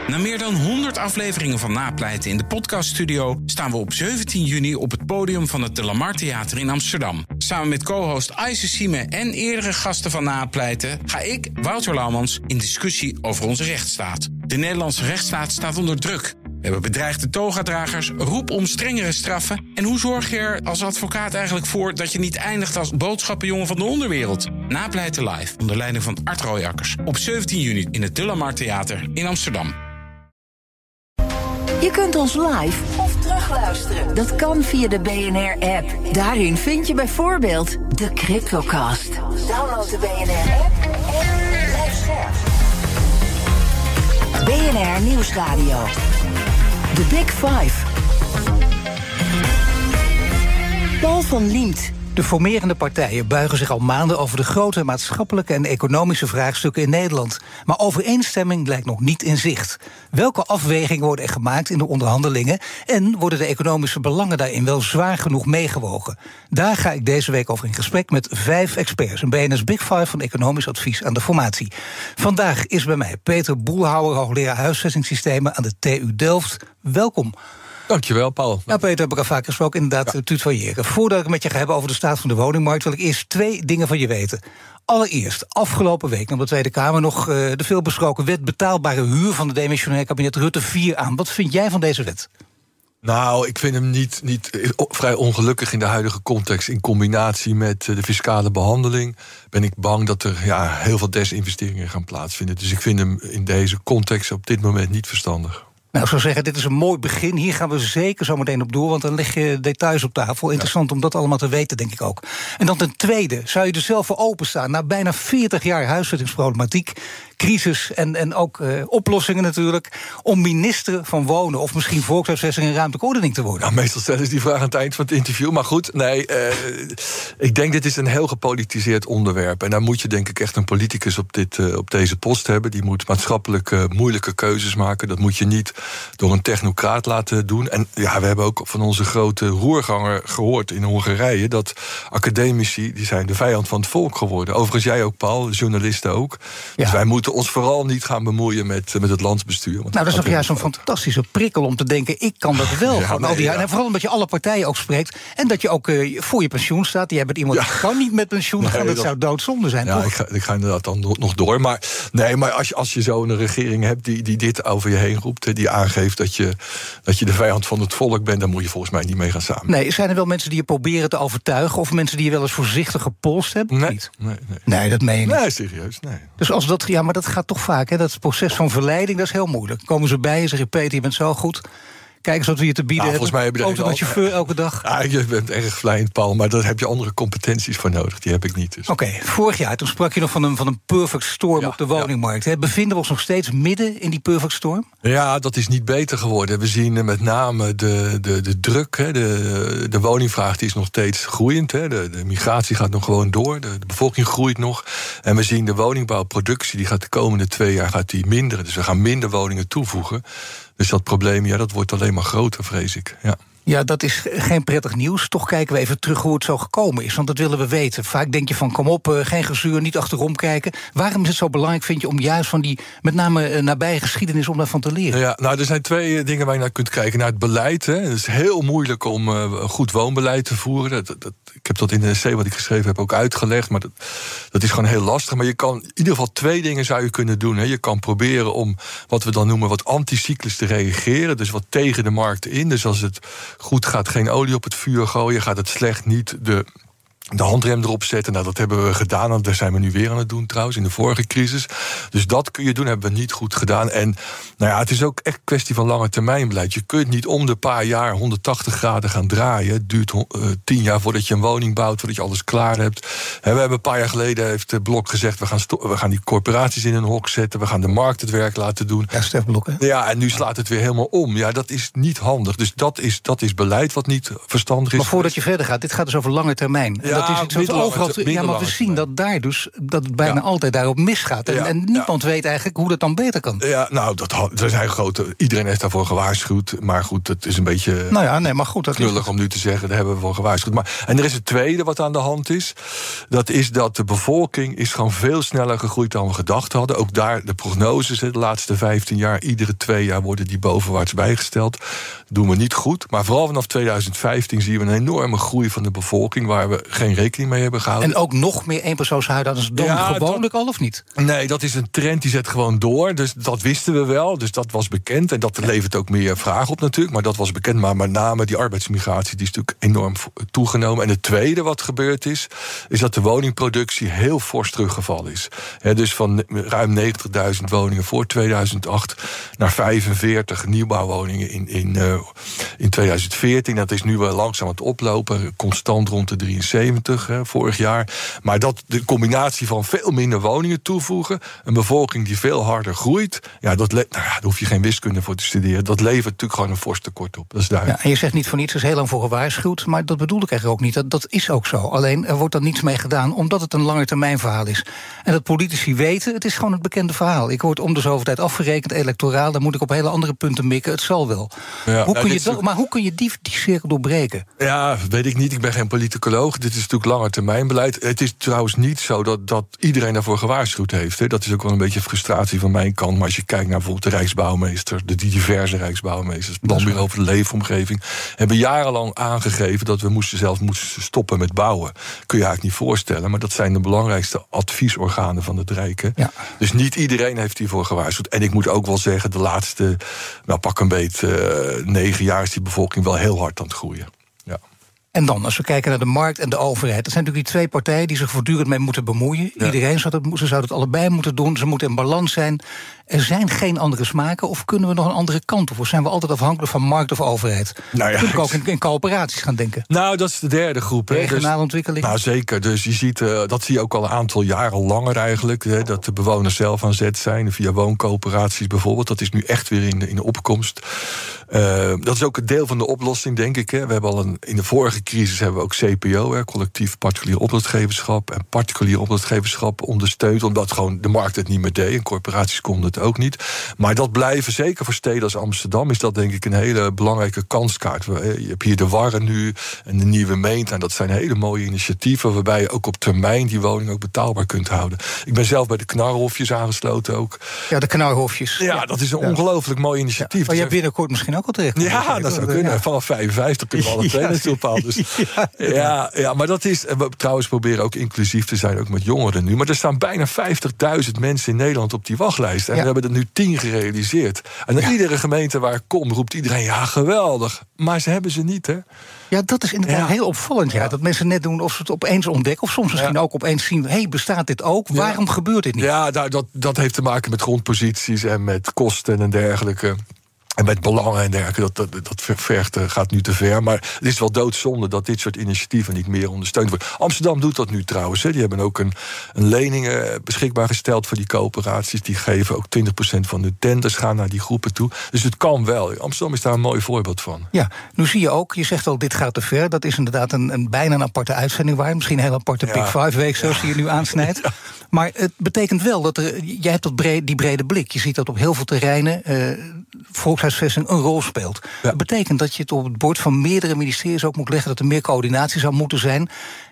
Na meer dan 100 afleveringen van Napleiten in de podcaststudio staan we op 17 juni op het podium van het De Lamar Theater in Amsterdam. Samen met co-host Ayse Sieme en eerdere gasten van Napleiten ga ik, Wouter Laumans, in discussie over onze rechtsstaat. De Nederlandse rechtsstaat staat onder druk. We hebben bedreigde togadragers, roep om strengere straffen. En hoe zorg je er als advocaat eigenlijk voor dat je niet eindigt als boodschappenjongen van de onderwereld? Napleiten live, onder leiding van Art Rooijakkers. Op 17 juni in het De Lamar Theater in Amsterdam. Je kunt ons live of terugluisteren. Dat kan via de BNR-app. Daarin vind je bijvoorbeeld de CryptoCast. Download de BNR-app en blijf scherp. BNR Nieuwsradio. The Big Five. Paul van Liemt. De formerende partijen buigen zich al maanden over de grote maatschappelijke en economische vraagstukken in Nederland. Maar overeenstemming lijkt nog niet in zicht. Welke afwegingen worden er gemaakt in de onderhandelingen? En worden de economische belangen daarin wel zwaar genoeg meegewogen? Daar ga ik deze week over in gesprek met 5 experts. Een BNS Big Five van economisch advies aan de formatie. Vandaag is bij mij Peter Boelhouwer, hoogleraar huisvestingssystemen aan de TU Delft. Welkom. Dankjewel, Paul. Nou, Peter, heb ik al vaak gesproken, inderdaad, tutoyeren. Voordat ik met je ga hebben over de staat van de woningmarkt, wil ik eerst 2 dingen van je weten. Allereerst, afgelopen week nam de Tweede Kamer nog de veelbesproken wet betaalbare huur van het demissionair kabinet Rutte 4 aan. Wat vind jij van deze wet? Nou, ik vind hem niet vrij ongelukkig in de huidige context. In combinatie met de fiscale behandeling ben ik bang dat er heel veel desinvesteringen gaan plaatsvinden. Dus ik vind hem in deze context op dit moment niet verstandig. Nou, ik zou zeggen, dit is een mooi begin. Hier gaan we zeker zo meteen op door, want dan leg je details op tafel. Interessant om dat allemaal te weten, denk ik ook. En dan ten tweede, zou je er zelf voor openstaan? Na bijna 40 jaar huisvestingsproblematiek, crisis en ook oplossingen natuurlijk, om minister van Wonen of misschien volkshuisvesting en ruimtelijke ordening te worden? Nou, meestal stellen ze die vraag aan het eind van het interview. Maar goed, nee, ik denk dit is een heel gepolitiseerd onderwerp. En daar moet je denk ik echt een politicus op deze post hebben. Die moet maatschappelijk moeilijke keuzes maken. Dat moet je niet door een technocraat laten doen. En ja, we hebben ook van onze grote roerganger gehoord in Hongarije dat academici, die zijn de vijand van het volk geworden. Overigens jij ook, Paul, journalisten ook. Ja. Dus wij moeten ons vooral niet gaan bemoeien met het landsbestuur. Nou, dat is toch juist zo'n fantastische prikkel om te denken, ik kan dat wel. En vooral omdat je alle partijen ook spreekt en dat je ook voor je pensioen staat. Je hebt iemand die kan niet met pensioen gaan, dat zou doodzonde zijn. Ja, toch? Ik ga inderdaad dan nog door. Maar als je zo een regering hebt die dit over je heen roept, die aangeeft dat je de vijand van het volk bent, dan moet je volgens mij niet mee gaan samen. Nee, zijn er wel mensen die je proberen te overtuigen of mensen die je wel eens voorzichtig gepolst hebben? Nee, dat meen je niet. Nee, serieus, nee. Dus als dat, maar dat gaat toch vaak, hè? Dat proces van verleiding, dat is heel moeilijk. Komen ze bij en zeggen, Peter, je bent zo goed. Kijk eens wat we je te bieden hebben. Volgens mij auto met chauffeur elke dag. Ja, je bent erg vlijend, Paul, maar daar heb je andere competenties voor nodig. Die heb ik niet. Dus. Oké, vorig jaar toen sprak je nog van een perfect storm op de woningmarkt. Ja. Bevinden we ons nog steeds midden in die perfect storm? Ja, dat is niet beter geworden. We zien met name de druk. De woningvraag die is nog steeds groeiend. De migratie gaat nog gewoon door. De bevolking groeit nog. En we zien de woningbouwproductie, die gaat de komende 2 jaar minderen. Dus we gaan minder woningen toevoegen. Dus dat probleem, dat wordt alleen maar groter, vrees ik. Ja, dat is geen prettig nieuws. Toch kijken we even terug hoe het zo gekomen is. Want dat willen we weten. Vaak denk je van, kom op, geen gezeur, niet achterom kijken. Waarom is het zo belangrijk, vind je, om juist van die, met name nabije geschiedenis, om daarvan te leren? Ja, nou, er zijn 2 dingen waar je naar kunt kijken. Naar het beleid. Het is heel moeilijk om goed woonbeleid te voeren. Ik heb dat in de essay wat ik geschreven heb ook uitgelegd. Maar dat is gewoon heel lastig. Maar je kan in ieder geval 2 dingen zou je kunnen doen. Je kan proberen om wat we dan noemen wat anticyclisch te reageren. Dus wat tegen de markt in. Dus als het goed gaat, geen olie op het vuur gooien. Gaat het slecht, niet de handrem erop zetten. Nou, dat hebben we gedaan. En daar zijn we nu weer aan het doen trouwens, in de vorige crisis. Dus dat kun je doen, hebben we niet goed gedaan. En het is ook echt een kwestie van lange termijnbeleid. Je kunt niet om de paar jaar 180 graden gaan draaien. Het duurt 10 jaar voordat je een woning bouwt, voordat je alles klaar hebt. We hebben een paar jaar geleden, heeft Blok gezegd, we gaan die corporaties in een hok zetten. We gaan de markt het werk laten doen. Ja, Stef Blok, hè? Ja, en nu slaat het weer helemaal om. Ja, dat is niet handig. Dus dat is beleid wat niet verstandig is. Maar voordat je verder gaat, dit gaat dus over lange termijn. Ja, dat is iets wat overal. Ja, maar we zien dat daar dus dat het bijna altijd daarop misgaat. En niemand weet eigenlijk hoe dat dan beter kan. Ja, nou, er zijn grote. Iedereen heeft daarvoor gewaarschuwd. Maar goed, het is een beetje. Nou ja, nee, maar goed. Dat knullig om nu te zeggen, daar hebben we voor gewaarschuwd. En er is het tweede wat aan de hand is. Dat is dat de bevolking is gewoon veel sneller gegroeid dan we gedacht hadden. Ook daar de prognoses de laatste 15 jaar. Iedere 2 jaar worden die bovenwaarts bijgesteld. Dat doen we niet goed. Maar vooral vanaf 2015 zien we een enorme groei van de bevolking waar we geen rekening mee hebben gehouden. En ook nog meer eenpersoonshuishoudens dan gewoonlijk al, of niet? Nee, dat is een trend die zet gewoon door. Dus dat wisten we wel. Dus dat was bekend. En dat levert ook meer vraag op natuurlijk. Maar dat was bekend. Maar met name die arbeidsmigratie die is natuurlijk enorm toegenomen. En het tweede wat gebeurd is dat de woningproductie heel fors teruggevallen is. Dus van ruim 90.000 woningen voor 2008 naar 45 nieuwbouwwoningen in 2014. Dat is nu wel langzaam aan het oplopen. Constant rond de 73 vorig jaar. Maar de combinatie van veel minder woningen toevoegen, een bevolking die veel harder groeit, daar hoef je geen wiskunde voor te studeren. Dat levert natuurlijk gewoon een fors tekort op. Dat is duidelijk. Ja, en je zegt niet voor niets, er is heel lang voor gewaarschuwd, maar dat bedoel ik eigenlijk ook niet. Dat is ook zo. Alleen er wordt dan niets mee gedaan, omdat het een langetermijn verhaal is. En dat politici weten, het is gewoon het bekende verhaal. Ik word om de zoveel tijd afgerekend, electoraal, dan moet ik op hele andere punten mikken. Het zal wel. Ja, maar hoe kun je die cirkel doorbreken? Ja, weet ik niet. Ik ben geen politicoloog. Dit is natuurlijk langetermijnbeleid. Het is trouwens niet zo dat iedereen daarvoor gewaarschuwd heeft. Hè. Dat is ook wel een beetje frustratie van mijn kant. Maar als je kijkt naar bijvoorbeeld de Rijksbouwmeester, de diverse Rijksbouwmeesters, het Planbureau voor de Leefomgeving, hebben jarenlang aangegeven dat we moesten stoppen met bouwen. Kun je eigenlijk niet voorstellen. Maar dat zijn de belangrijkste adviesorganen van het Rijk. Hè. Ja. Dus niet iedereen heeft hiervoor gewaarschuwd. En ik moet ook wel zeggen, de laatste, pak een beet 9 jaar is die bevolking wel heel hard aan het groeien. Ja. En dan, als we kijken naar de markt en de overheid, dat zijn natuurlijk die 2 partijen die zich voortdurend mee moeten bemoeien. Ja. Iedereen zou het allebei moeten doen. Ze moeten in balans zijn. Er zijn geen andere smaken, of kunnen we nog een andere kant op? Of zijn we altijd afhankelijk van markt of overheid? Nou ja, kunnen we ook in coöperaties gaan denken? Nou, dat is de derde groep. Regionale ontwikkeling? Nou, zeker. Dus je ziet, dat zie je ook al een aantal jaren langer eigenlijk. Hè, dat de bewoners zelf aan zet zijn, via wooncoöperaties bijvoorbeeld. Dat is nu echt weer in de opkomst. Dat is ook een deel van de oplossing, denk ik. Hè. We hebben in de vorige crisis hebben we ook CPO, collectief particulier opdrachtgeverschap, en particulier opdrachtgeverschap ondersteund, omdat gewoon de markt het niet meer deed. En corporaties konden het ook niet. Maar dat blijven, zeker voor steden als Amsterdam, is dat denk ik een hele belangrijke kanskaart. Je hebt hier de Warren nu en de Nieuwe Meent. En dat zijn hele mooie initiatieven waarbij je ook op termijn die woning ook betaalbaar kunt houden. Ik ben zelf bij de Knarhofjes aangesloten ook. Ja, de Knarhofjes. Ja, dat is een ongelooflijk mooi initiatief. Ja, maar je hebt binnenkort misschien ook al terecht. Ja, dat zou kunnen. Ja. Vanaf 55 kunnen we alle twee naartoe bepalen. Dus, ja, maar dat is. We trouwens proberen ook inclusief te zijn, ook met jongeren nu. Maar er staan bijna 50.000 mensen in Nederland op die wachtlijst. En we hebben er nu 10 gerealiseerd. En in iedere gemeente waar ik kom, roept iedereen, ja, geweldig. Maar ze hebben ze niet, hè? Ja, dat is inderdaad heel opvallend. Ja. Dat mensen net doen of ze het opeens ontdekken, of soms misschien ook opeens zien, hey, bestaat dit ook? Waarom gebeurt dit niet? Ja, dat heeft te maken met grondposities en met kosten en dergelijke. En met belangen en dergelijke, dat gaat nu te ver. Maar het is wel doodzonde dat dit soort initiatieven niet meer ondersteund worden. Amsterdam doet dat nu trouwens. Hè. Die hebben ook een lening beschikbaar gesteld voor die coöperaties. Die geven ook 20% van de tenders gaan naar die groepen toe. Dus het kan wel. Amsterdam is daar een mooi voorbeeld van. Ja, nu zie je ook, je zegt al, dit gaat te ver. Dat is inderdaad bijna een aparte uitzending waar. Misschien een heel aparte Big Five-week, zoals die je nu aansnijdt. Ja. Maar het betekent wel dat jij hebt die brede blik. Je ziet dat op heel veel terreinen volkshuisvesting een rol speelt. Ja. Dat betekent dat je het op het bord van meerdere ministeries ook moet leggen, dat er meer coördinatie zou moeten zijn.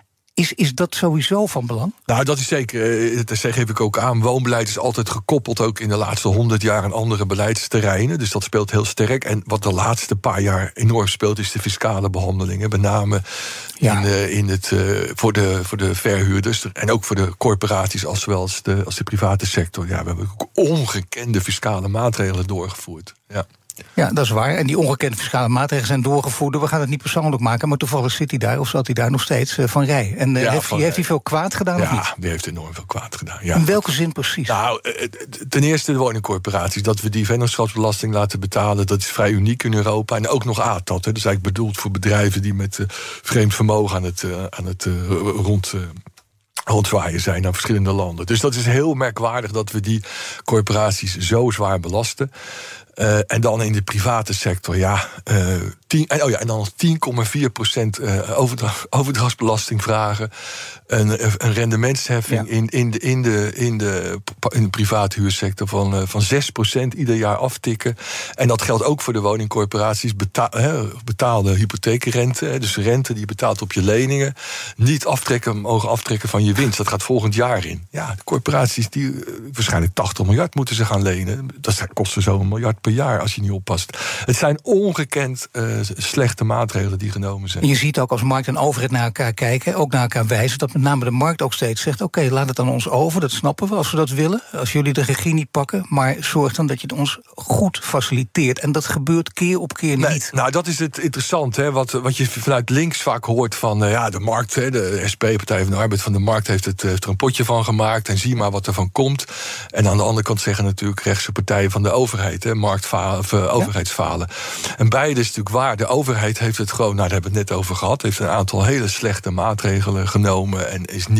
Is dat sowieso van belang? Nou, dat is zeker. Dat geef ik ook aan. Woonbeleid is altijd gekoppeld ook in de laatste 100 jaar aan andere beleidsterreinen. Dus dat speelt heel sterk. En wat de laatste paar jaar enorm speelt, is de fiscale behandelingen. Met name voor de verhuurders en ook voor de corporaties als de private sector. Ja, we hebben ook ongekende fiscale maatregelen doorgevoerd. Ja. Ja, dat is waar. En die ongekende fiscale maatregelen zijn doorgevoerd. We gaan het niet persoonlijk maken, maar toevallig zit hij daar, of zat hij daar nog steeds, Van Rij. En heeft hij veel kwaad gedaan of niet? Ja, die heeft enorm veel kwaad gedaan. Ja. In welke zin precies? Nou, ten eerste de woningcorporaties. Dat we die vennootschapsbelasting laten betalen, dat is vrij uniek in Europa. En ook nog ATAT. Dat is eigenlijk bedoeld voor bedrijven die met vreemd vermogen aan het rondzwaaien zijn naar verschillende landen. Dus dat is heel merkwaardig dat we die corporaties zo zwaar belasten. En dan in de private sector, en dan nog 10,4% overdrachtsbelasting vragen. Een rendementsheffing in de private huursector van 6% ieder jaar aftikken. En dat geldt ook voor de woningcorporaties. Betaalde hypotheekrente, dus rente die je betaalt op je leningen, niet mogen aftrekken van je winst. Dat gaat volgend jaar in. Ja, de corporaties die waarschijnlijk 80 miljard moeten ze gaan lenen. Dat kost ze zo $1 miljard per jaar als je niet oppast. Het zijn ongekend slechte maatregelen die genomen zijn. Je ziet ook als markt en overheid naar elkaar kijken, ook naar elkaar wijzen, dat met name de markt ook steeds zegt, oké, laat het aan ons over, dat snappen we als we dat willen. Als jullie de regie niet pakken, maar zorg dan dat je het ons goed faciliteert. En dat gebeurt keer op keer niet. Nou, dat is het interessant, hè? Wat je vanuit links vaak hoort van de markt, de SP, Partij van de Arbeid van de Markt, heeft er een potje van gemaakt en zie maar wat er van komt. En aan de andere kant zeggen natuurlijk rechtse partijen van de overheid, overheidsfalen. En beide is natuurlijk waar. De overheid heeft het gewoon, daar hebben we het net over gehad, heeft een aantal hele slechte maatregelen genomen en is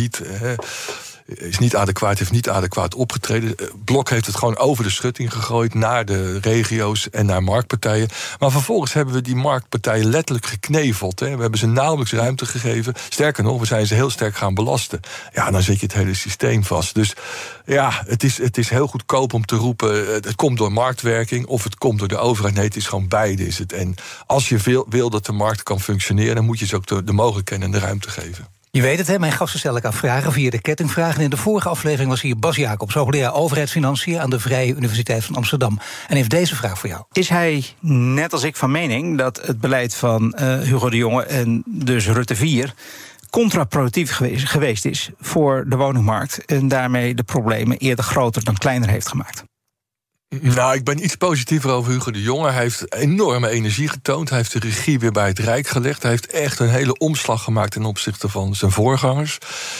niet adequaat opgetreden. Blok heeft het gewoon over de schutting gegooid naar de regio's en naar marktpartijen. Maar vervolgens hebben we die marktpartijen letterlijk gekneveld. Hè. We hebben ze nauwelijks ruimte gegeven. Sterker nog, we zijn ze heel sterk gaan belasten. Ja, dan zet je het hele systeem vast. Dus ja, het is heel goedkoop om te roepen, het komt door marktwerking of het komt door de overheid. Nee, het is gewoon beide is het. En als je wil dat de markt kan functioneren, dan moet je ze ook de mogelijkheden en de ruimte geven. Je weet het, hè? Mijn gasten stel ik aan vragen via de kettingvraag. En in de vorige aflevering was hier Bas Jacobs, hoogleraar overheidsfinanciën aan de Vrije Universiteit van Amsterdam. En heeft deze vraag voor jou. Is hij, net als ik, van mening dat het beleid van Hugo de Jonge en dus Rutte 4... contraproductief geweest is voor de woningmarkt en daarmee de problemen eerder groter dan kleiner heeft gemaakt? Nou, ik ben iets positiever over Hugo de Jonge. Hij heeft enorme energie getoond. Hij heeft de regie weer bij het Rijk gelegd. Hij heeft echt een hele omslag gemaakt ten opzichte van zijn voorgangers.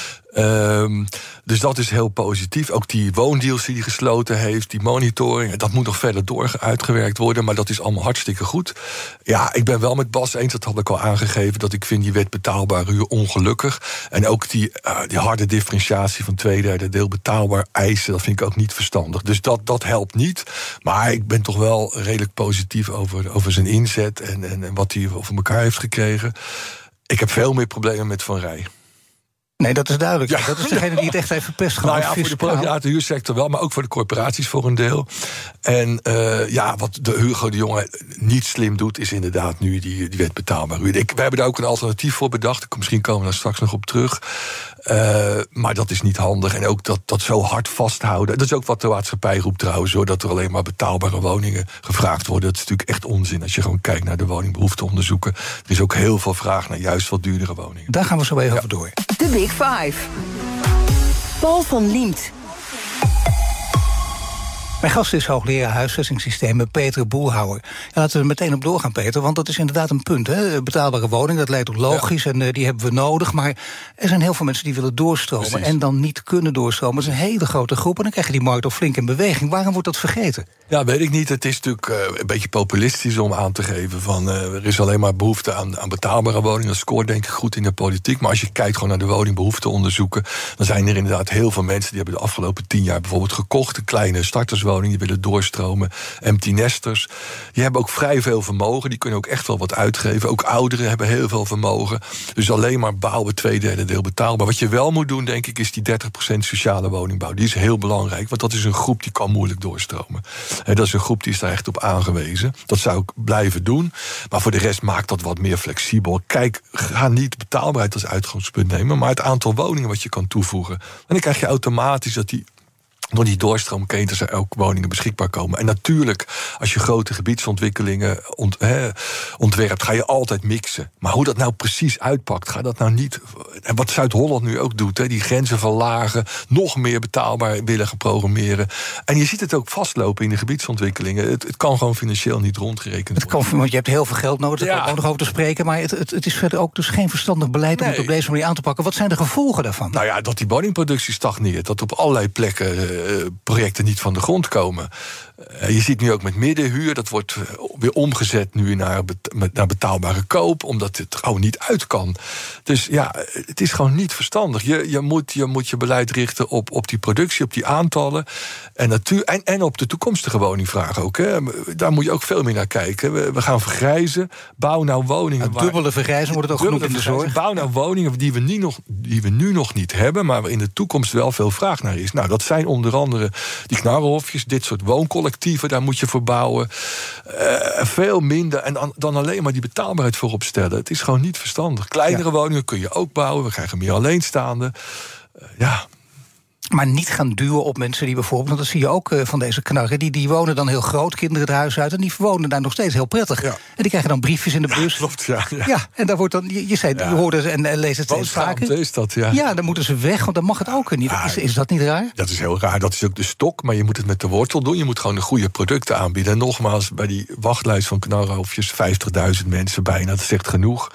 Dus dat is heel positief. Ook die woondeals die hij gesloten heeft, die monitoring, dat moet nog verder uitgewerkt worden, maar dat is allemaal hartstikke goed. Ja, ik ben wel met Bas eens, dat had ik al aangegeven, dat ik vind die wet betaalbare huur ongelukkig. En ook die harde differentiatie van 2/3 deel betaalbaar eisen, dat vind ik ook niet verstandig. Dus dat helpt niet. Maar ik ben toch wel redelijk positief over zijn inzet en wat hij over elkaar heeft gekregen. Ik heb veel meer problemen met Van Rij. Nee, dat is duidelijk. Ja. Dat is degene die het echt heeft verpest. Nou ja, voor de private huursector wel, maar ook voor de corporaties voor een deel. En wat de Hugo de Jonge niet slim doet, is inderdaad nu die wet betaalbaar huur. We hebben daar ook een alternatief voor bedacht. Misschien komen we daar straks nog op terug. Maar dat is niet handig. En ook dat zo hard vasthouden. Dat is ook wat de maatschappij roept trouwens, hoor, dat er alleen maar betaalbare woningen gevraagd worden. Dat is natuurlijk echt onzin als je gewoon kijkt naar de woningbehoefteonderzoeken. Er is ook heel veel vraag naar juist wat duurdere woningen. Daar gaan we zo even over door. De Big Five. Paul van Liemt. Mijn gast is hoogleraar huisvestingssystemen Peter Boelhouwer. Ja, laten we er meteen op doorgaan, Peter, want dat is inderdaad een punt. Hè? Betaalbare woning, dat lijkt ook logisch en die hebben we nodig. Maar er zijn heel veel mensen die willen doorstromen. Precies. En dan niet kunnen doorstromen. Dat is een hele grote groep en dan krijg je die markt ook flink in beweging. Waarom wordt dat vergeten? Ja, weet ik niet. Het is natuurlijk een beetje populistisch om aan te geven van er is alleen maar behoefte aan betaalbare woningen. Dat scoort denk ik goed in de politiek. Maar als je kijkt gewoon naar de woningbehoefteonderzoeken, dan zijn er inderdaad heel veel mensen die hebben de afgelopen 10 jaar bijvoorbeeld gekocht, een kleine starterswoning, die willen doorstromen, empty nesters. Die hebben ook vrij veel vermogen, die kunnen ook echt wel wat uitgeven. Ook ouderen hebben heel veel vermogen. Dus alleen maar bouwen 2/3 deel betaalbaar. Wat je wel moet doen, denk ik, is die 30% sociale woningbouw. Die is heel belangrijk, want dat is een groep die kan moeilijk doorstromen. Dat is een groep die is daar echt op aangewezen. Dat zou ik blijven doen. Maar voor de rest maakt dat wat meer flexibel. Kijk, ga niet betaalbaarheid als uitgangspunt nemen, maar het aantal woningen wat je kan toevoegen. En dan krijg je automatisch dat door die doorstroomketens er ook woningen beschikbaar komen. En natuurlijk, als je grote gebiedsontwikkelingen ontwerpt, ga je altijd mixen. Maar hoe dat nou precies uitpakt, ga dat nou niet. En wat Zuid-Holland nu ook doet, die grenzen verlagen, nog meer betaalbaar willen gaan programmeren. En je ziet het ook vastlopen in de gebiedsontwikkelingen. Het kan gewoon financieel niet rondgerekend worden. Want je hebt heel veel geld nodig, daar ook nog over te spreken. Maar het is verder ook dus geen verstandig beleid om het op deze manier aan te pakken. Wat zijn de gevolgen daarvan? Nou ja, dat die woningproductie stagneert, dat op allerlei plekken projecten niet van de grond komen. Je ziet nu ook met middenhuur, dat wordt weer omgezet nu naar betaalbare koop, omdat het gewoon niet uit kan. Dus ja, het is gewoon niet verstandig. Je moet je beleid richten op die productie, op die aantallen en op de toekomstige woningvraag ook. Hè. Daar moet je ook veel meer naar kijken. We gaan vergrijzen. Bouw nou woningen. Dubbele vergrijzing wordt het ook genoemd in de zorg. Bouw nou woningen die we nu nog niet hebben, maar waar in de toekomst wel veel vraag naar is. Nou, dat zijn onder andere die knarrenhofjes, dit soort wooncollectieven, daar moet je voor bouwen. Veel minder en dan alleen maar die betaalbaarheid voorop stellen. Het is gewoon niet verstandig. Kleinere woningen kun je ook bouwen. We krijgen meer alleenstaanden. Maar niet gaan duwen op mensen die bijvoorbeeld, want dat zie je ook van deze knarren, die wonen dan heel groot, kinderen het huis uit, en die wonen daar nog steeds heel prettig. Ja. En die krijgen dan briefjes in de bus. Klopt, ja, en daar wordt dan, je hoort en leest het steeds vaker. Is dat, ja. Ja, dan moeten ze weg, want dan mag het ook niet. Is dat niet raar? Dat is heel raar. Dat is ook de stok, maar je moet het met de wortel doen. Je moet gewoon de goede producten aanbieden. En nogmaals, bij die wachtlijst van knarrenhofjes, 50.000 mensen bijna, dat zegt genoeg.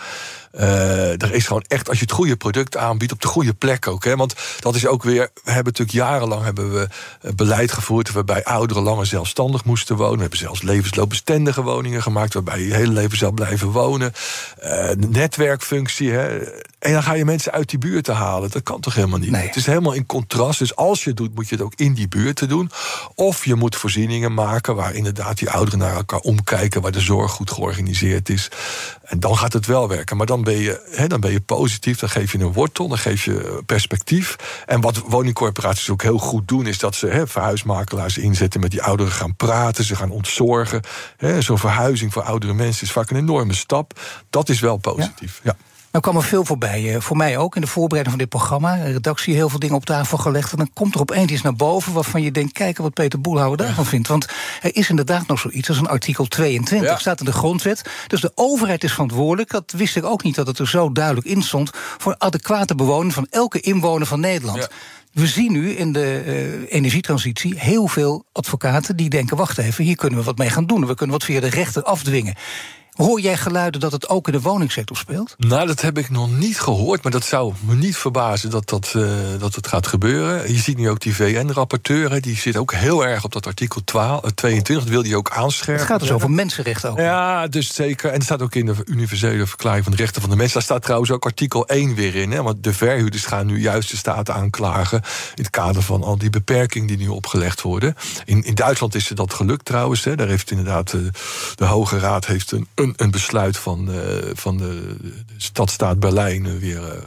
Er is gewoon echt, als je het goede product aanbiedt, op de goede plek ook. Hè? Want dat is ook weer, we hebben natuurlijk jarenlang beleid gevoerd waarbij ouderen langer zelfstandig moesten wonen. We hebben zelfs levensloopbestendige woningen gemaakt waarbij je hele leven zelf blijven wonen. Netwerkfunctie. Hè? En dan ga je mensen uit die buurten halen. Dat kan toch helemaal niet? Nee. Het is helemaal in contrast. Dus als je het doet, moet je het ook in die buurten doen. Of je moet voorzieningen maken waar inderdaad die ouderen naar elkaar omkijken, waar de zorg goed georganiseerd is. En dan gaat het wel werken. Maar dan ben je positief, dan geef je een wortel, dan geef je perspectief. En wat woningcorporaties ook heel goed doen, is dat ze verhuismakelaars inzetten, met die ouderen gaan praten, ze gaan ontzorgen. Zo'n verhuizing voor oudere mensen is vaak een enorme stap. Dat is wel positief, ja. Nou kwam er veel voorbij, voor mij ook, in de voorbereiding van dit programma. De redactie heel veel dingen op tafel gelegd. En dan komt er opeens iets naar boven waarvan je denkt, kijk wat Peter Boelhouwer daarvan vindt. Want er is inderdaad nog zoiets als een artikel 22. Staat in de grondwet. Dus de overheid is verantwoordelijk. Dat wist ik ook niet dat het er zo duidelijk in stond, voor adequate bewoning van elke inwoner van Nederland. Ja. We zien nu in de energietransitie heel veel advocaten die denken, wacht even, hier kunnen we wat mee gaan doen. We kunnen wat via de rechter afdwingen. Hoor jij geluiden dat het ook in de woningsector speelt? Nou, dat heb ik nog niet gehoord, maar dat zou me niet verbazen dat het gaat gebeuren. Je ziet nu ook die VN-rapporteur, die zit ook heel erg op dat artikel 22. Dat wil die ook aanscherpen. Het gaat dus over mensenrechten ook. Ja, dus zeker. En het staat ook in de universele verklaring van de rechten van de mens. Daar staat trouwens ook artikel 1 weer in. Hè, want de verhuurders gaan nu juist de staat aanklagen in het kader van al die beperkingen die nu opgelegd worden. In Duitsland is dat gelukt trouwens. Hè. Daar heeft inderdaad de Hoge Raad heeft een besluit van de stadstaat Berlijn weer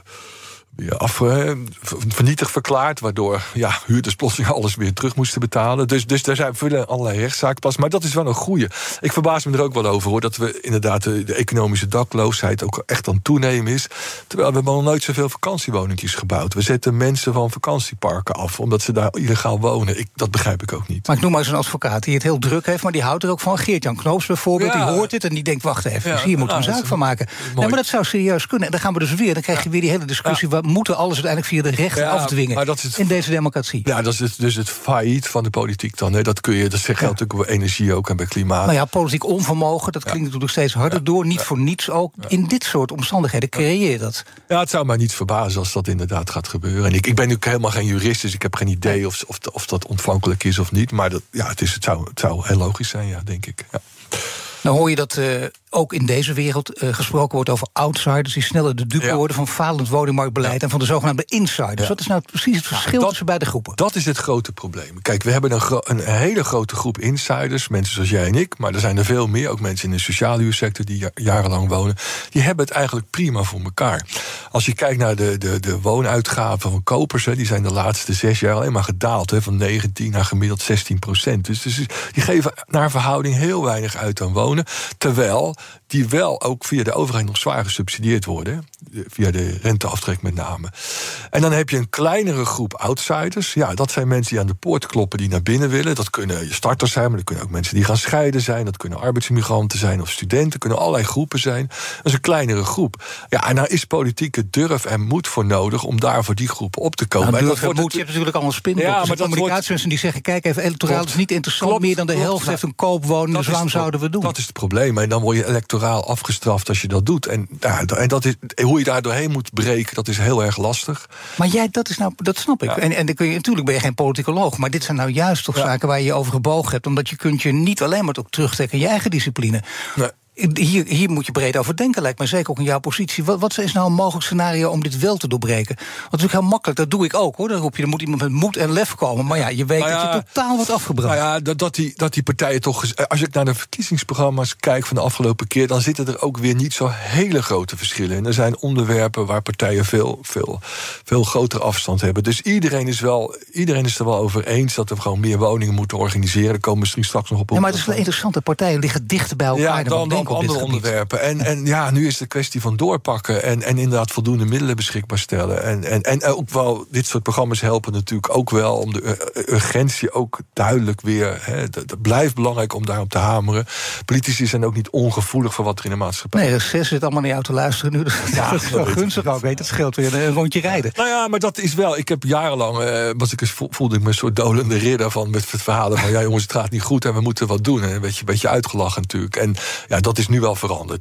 vernietigd verklaard, waardoor huurders plotseling alles weer terug moesten betalen. Dus daar zijn allerlei rechtszaken pas. Maar dat is wel een goeie. Ik verbaas me er ook wel over, hoor, dat we inderdaad de economische dakloosheid ook echt aan het toenemen is. Terwijl we hebben nog nooit zoveel vakantiewoningjes gebouwd. We zetten mensen van vakantieparken af, omdat ze daar illegaal wonen. Dat begrijp ik ook niet. Maar ik noem maar eens een advocaat die het heel druk heeft, maar die houdt er ook van. Geert-Jan Knoops bijvoorbeeld, die hoort dit en die denkt, wacht even, hier moeten we een zaak van maken. Nee, maar dat zou serieus kunnen. En dan gaan we dus weer, dan krijg je weer die hele discussie, we moeten alles uiteindelijk via de rechter afdwingen in deze democratie. Ja, dat is dus het failliet van de politiek dan. Hè. Dat geldt natuurlijk bij energie ook en bij klimaat. Nou ja, politiek onvermogen, dat klinkt natuurlijk steeds harder door. Niet voor niets ook. In dit soort omstandigheden creëer je dat. Ja, het zou mij niet verbazen als dat inderdaad gaat gebeuren. En ik ben natuurlijk helemaal geen jurist, dus ik heb geen idee of dat ontvankelijk is of niet. Maar het zou heel logisch zijn, denk ik. Ja. Nou hoor je dat ook in deze wereld gesproken wordt over outsiders die sneller de dupe worden van falend woningmarktbeleid en van de zogenaamde insiders. Wat is nou precies het verschil tussen beide groepen? Dat is het grote probleem. Kijk, we hebben een hele grote groep insiders, mensen zoals jij en ik, maar er zijn er veel meer, ook mensen in de sociale huursector die jarenlang wonen. Die hebben het eigenlijk prima voor elkaar. Als je kijkt naar de woonuitgaven van kopers, die zijn de laatste 6 jaar alleen maar gedaald, van 19 naar gemiddeld 16%. Dus die geven naar verhouding heel weinig uit aan wonen, terwijl die wel ook via de overheid nog zwaar gesubsidieerd worden. Via de renteaftrek met name. En dan heb je een kleinere groep outsiders. Ja, dat zijn mensen die aan de poort kloppen, die naar binnen willen. Dat kunnen starters zijn, maar dat kunnen ook mensen die gaan scheiden zijn. Dat kunnen arbeidsimmigranten zijn of studenten. Kunnen allerlei groepen zijn. Dat is een kleinere groep. Ja, en daar is politieke durf en moed voor nodig om daar voor die groepen op te komen. Nou, je hebt natuurlijk allemaal spindokters en communicatiemensen die zeggen, kijk even, electoraal is niet interessant. Meer dan de helft heeft een koopwoning, dus waarom zouden we doen? dat is het probleem. En dan word je electoraal afgestraft als je dat doet. En dat is, hoe je daar doorheen moet breken, dat is heel erg lastig. Maar dat snap ik. Ja. En dan kun je, natuurlijk ben je geen politicoloog, maar dit zijn nou juist toch zaken waar je over gebogen hebt, omdat je kunt je niet alleen maar ook terugtrekken in je eigen discipline. Nee. Hier moet je breed over denken, lijkt me, zeker ook in jouw positie. Wat is nou een mogelijk scenario om dit wel te doorbreken? Want het is natuurlijk heel makkelijk, dat doe ik ook, hoor. Dan roep je, er moet iemand met moed en lef komen. Maar ja, je weet dat je totaal wordt afgebracht. Nou ja, dat die partijen toch... Als ik naar de verkiezingsprogramma's kijk van de afgelopen keer, dan zitten er ook weer niet zo hele grote verschillen in. Er zijn onderwerpen waar partijen veel grotere afstand hebben. Dus iedereen is er wel over eens dat we gewoon meer woningen moeten organiseren. Daar komen we misschien straks nog op. Ja, maar het is wel interessant, de partijen liggen dichter bij elkaar dan andere onderwerpen. En nu is het een kwestie van doorpakken en inderdaad voldoende middelen beschikbaar stellen. En ook wel, dit soort programma's helpen natuurlijk ook wel om de urgentie ook duidelijk weer. Dat blijft belangrijk om daarop te hameren. Politici zijn ook niet ongevoelig voor wat er in de maatschappij is. Nee, reces zit allemaal naar jou te luisteren nu. Dat is wel gunstig ook, weet. Dat scheelt weer een rondje rijden. Nou ja, maar dat is wel. Ik heb jarenlang voelde ik me een soort dolende ridder van met verhalen van ja jongens, het gaat niet goed en we moeten wat doen. En een beetje uitgelachen natuurlijk. En ja, dat is nu wel veranderd.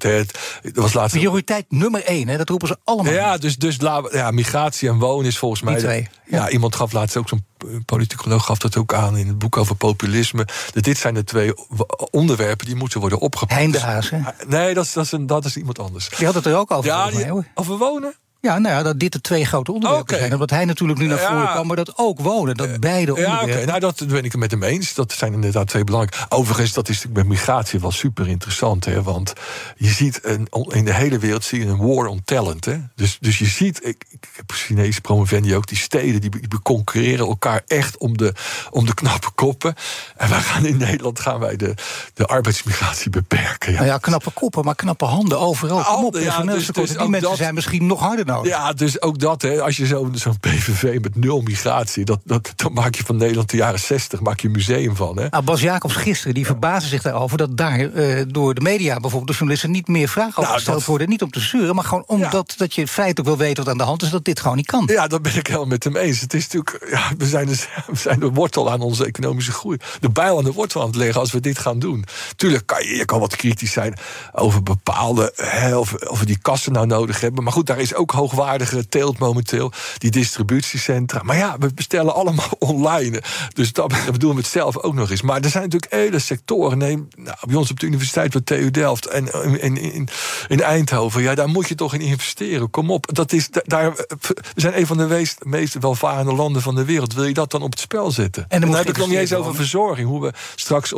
Prioriteit nummer 1, dat roepen ze allemaal. Ja, dus migratie en wonen is volgens mij... Die twee. Ja, iemand gaf laatst ook, zo'n politicoloog gaf dat ook aan in het boek over populisme. Dit zijn de 2 onderwerpen die moeten worden opgepakt. Hein de Haas, hè? Nee, dat is iemand anders. Die had het er ook over. Ja, over wonen? Ja, nou ja, dat dit de 2 grote onderwerpen zijn. Omdat hij natuurlijk nu naar voren kwam, maar dat ook wonen. Dat beide onderwerpen. Ja, nou, dat ben ik het met hem eens. Dat zijn inderdaad 2 belangrijke. Overigens, dat is met migratie wel super interessant. Hè, want je ziet, in de hele wereld zie je een war on talent. Hè. Dus je ziet, ik heb Chinese promovendi ook, die steden die concurreren elkaar echt om de knappe koppen. En in Nederland gaan wij de arbeidsmigratie beperken. Ja. Nou ja, knappe koppen, maar knappe handen overal. Kom op, die mensen zijn misschien nog harder nodig. Ja, dus ook dat, hè, als je zo'n PVV met 0 migratie, dan maak je van Nederland de jaren 60 maak je een museum van. Hè? Nou, Bas Jacobs gisteren, die verbazen zich daarover dat daar door de media, bijvoorbeeld de journalisten, niet meer vragen over gesteld worden. Niet om te zeuren, maar gewoon omdat dat je feitelijk wil weten wat aan de hand is, dat dit gewoon niet kan. Ja, dat ben ik helemaal met hem eens. Het is natuurlijk, we zijn de wortel aan onze economische groei. De bijl aan de wortel aan het leggen als we dit gaan doen. Tuurlijk je kan wat kritisch zijn over bepaalde, of we die kassen nou nodig hebben. Maar goed, daar is ook hoogwaardige teelt momenteel, die distributiecentra. Maar ja, we bestellen allemaal online. Dus we doen het zelf ook nog eens. Maar er zijn natuurlijk hele sectoren. Bij ons op de universiteit, bij TU Delft en in Eindhoven, ja, daar moet je toch in investeren. Kom op. We zijn een van de meest welvarende landen van de wereld. Wil je dat dan op het spel zetten? En dan heb ik nog niet eens over verzorging. Hoe we straks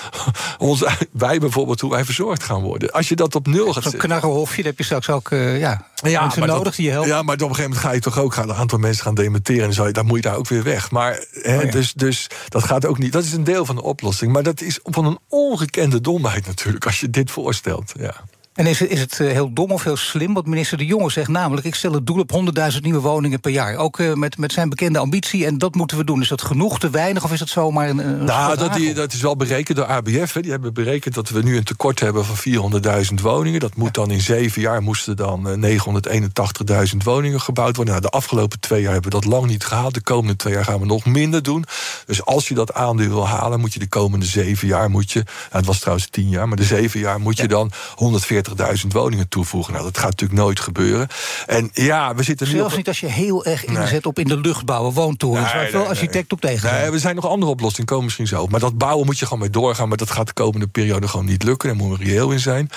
wij bijvoorbeeld, hoe wij verzorgd gaan worden. Als je dat op 0 gaat zetten. Zo'n knarrenhofje, dat heb je straks ook mensen nodig die je helpen. Ja, maar op een gegeven moment ga je toch ook een aantal mensen gaan dementeren. En dan moet je daar ook weer weg. Maar dus dat gaat ook niet. Dat is een deel van de oplossing. Maar dat is van een ongekende domheid natuurlijk, als je dit voorstelt. Ja. En is het heel dom of heel slim wat minister De Jonge zegt? Namelijk, ik stel het doel op 100.000 nieuwe woningen per jaar. Ook met zijn bekende ambitie. En dat moeten we doen. Is dat genoeg, te weinig? Of is dat zomaar een dat is wel berekend door ABF. Hè. Die hebben berekend dat we nu een tekort hebben van 400.000 woningen. Dat moet dan in 7 jaar moesten dan 981.000 woningen gebouwd worden. Nou, de afgelopen 2 jaar hebben we dat lang niet gehaald. De komende 2 jaar gaan we nog minder doen. Dus als je dat aandeel wil halen, moet je de komende 7 jaar... het was trouwens 10 jaar, maar de 7 jaar moet je dan 140.000 woningen toevoegen. Nou, dat gaat natuurlijk nooit gebeuren. En ja, we zitten nu zelfs niet als je heel erg inzet op in de lucht bouwen, woontorens, waar veel architect op tegen. Nee, er zijn nog andere oplossingen, komen misschien zo. Maar dat bouwen moet je gewoon mee doorgaan. Maar dat gaat de komende periode gewoon niet lukken. Daar moeten we reëel in zijn.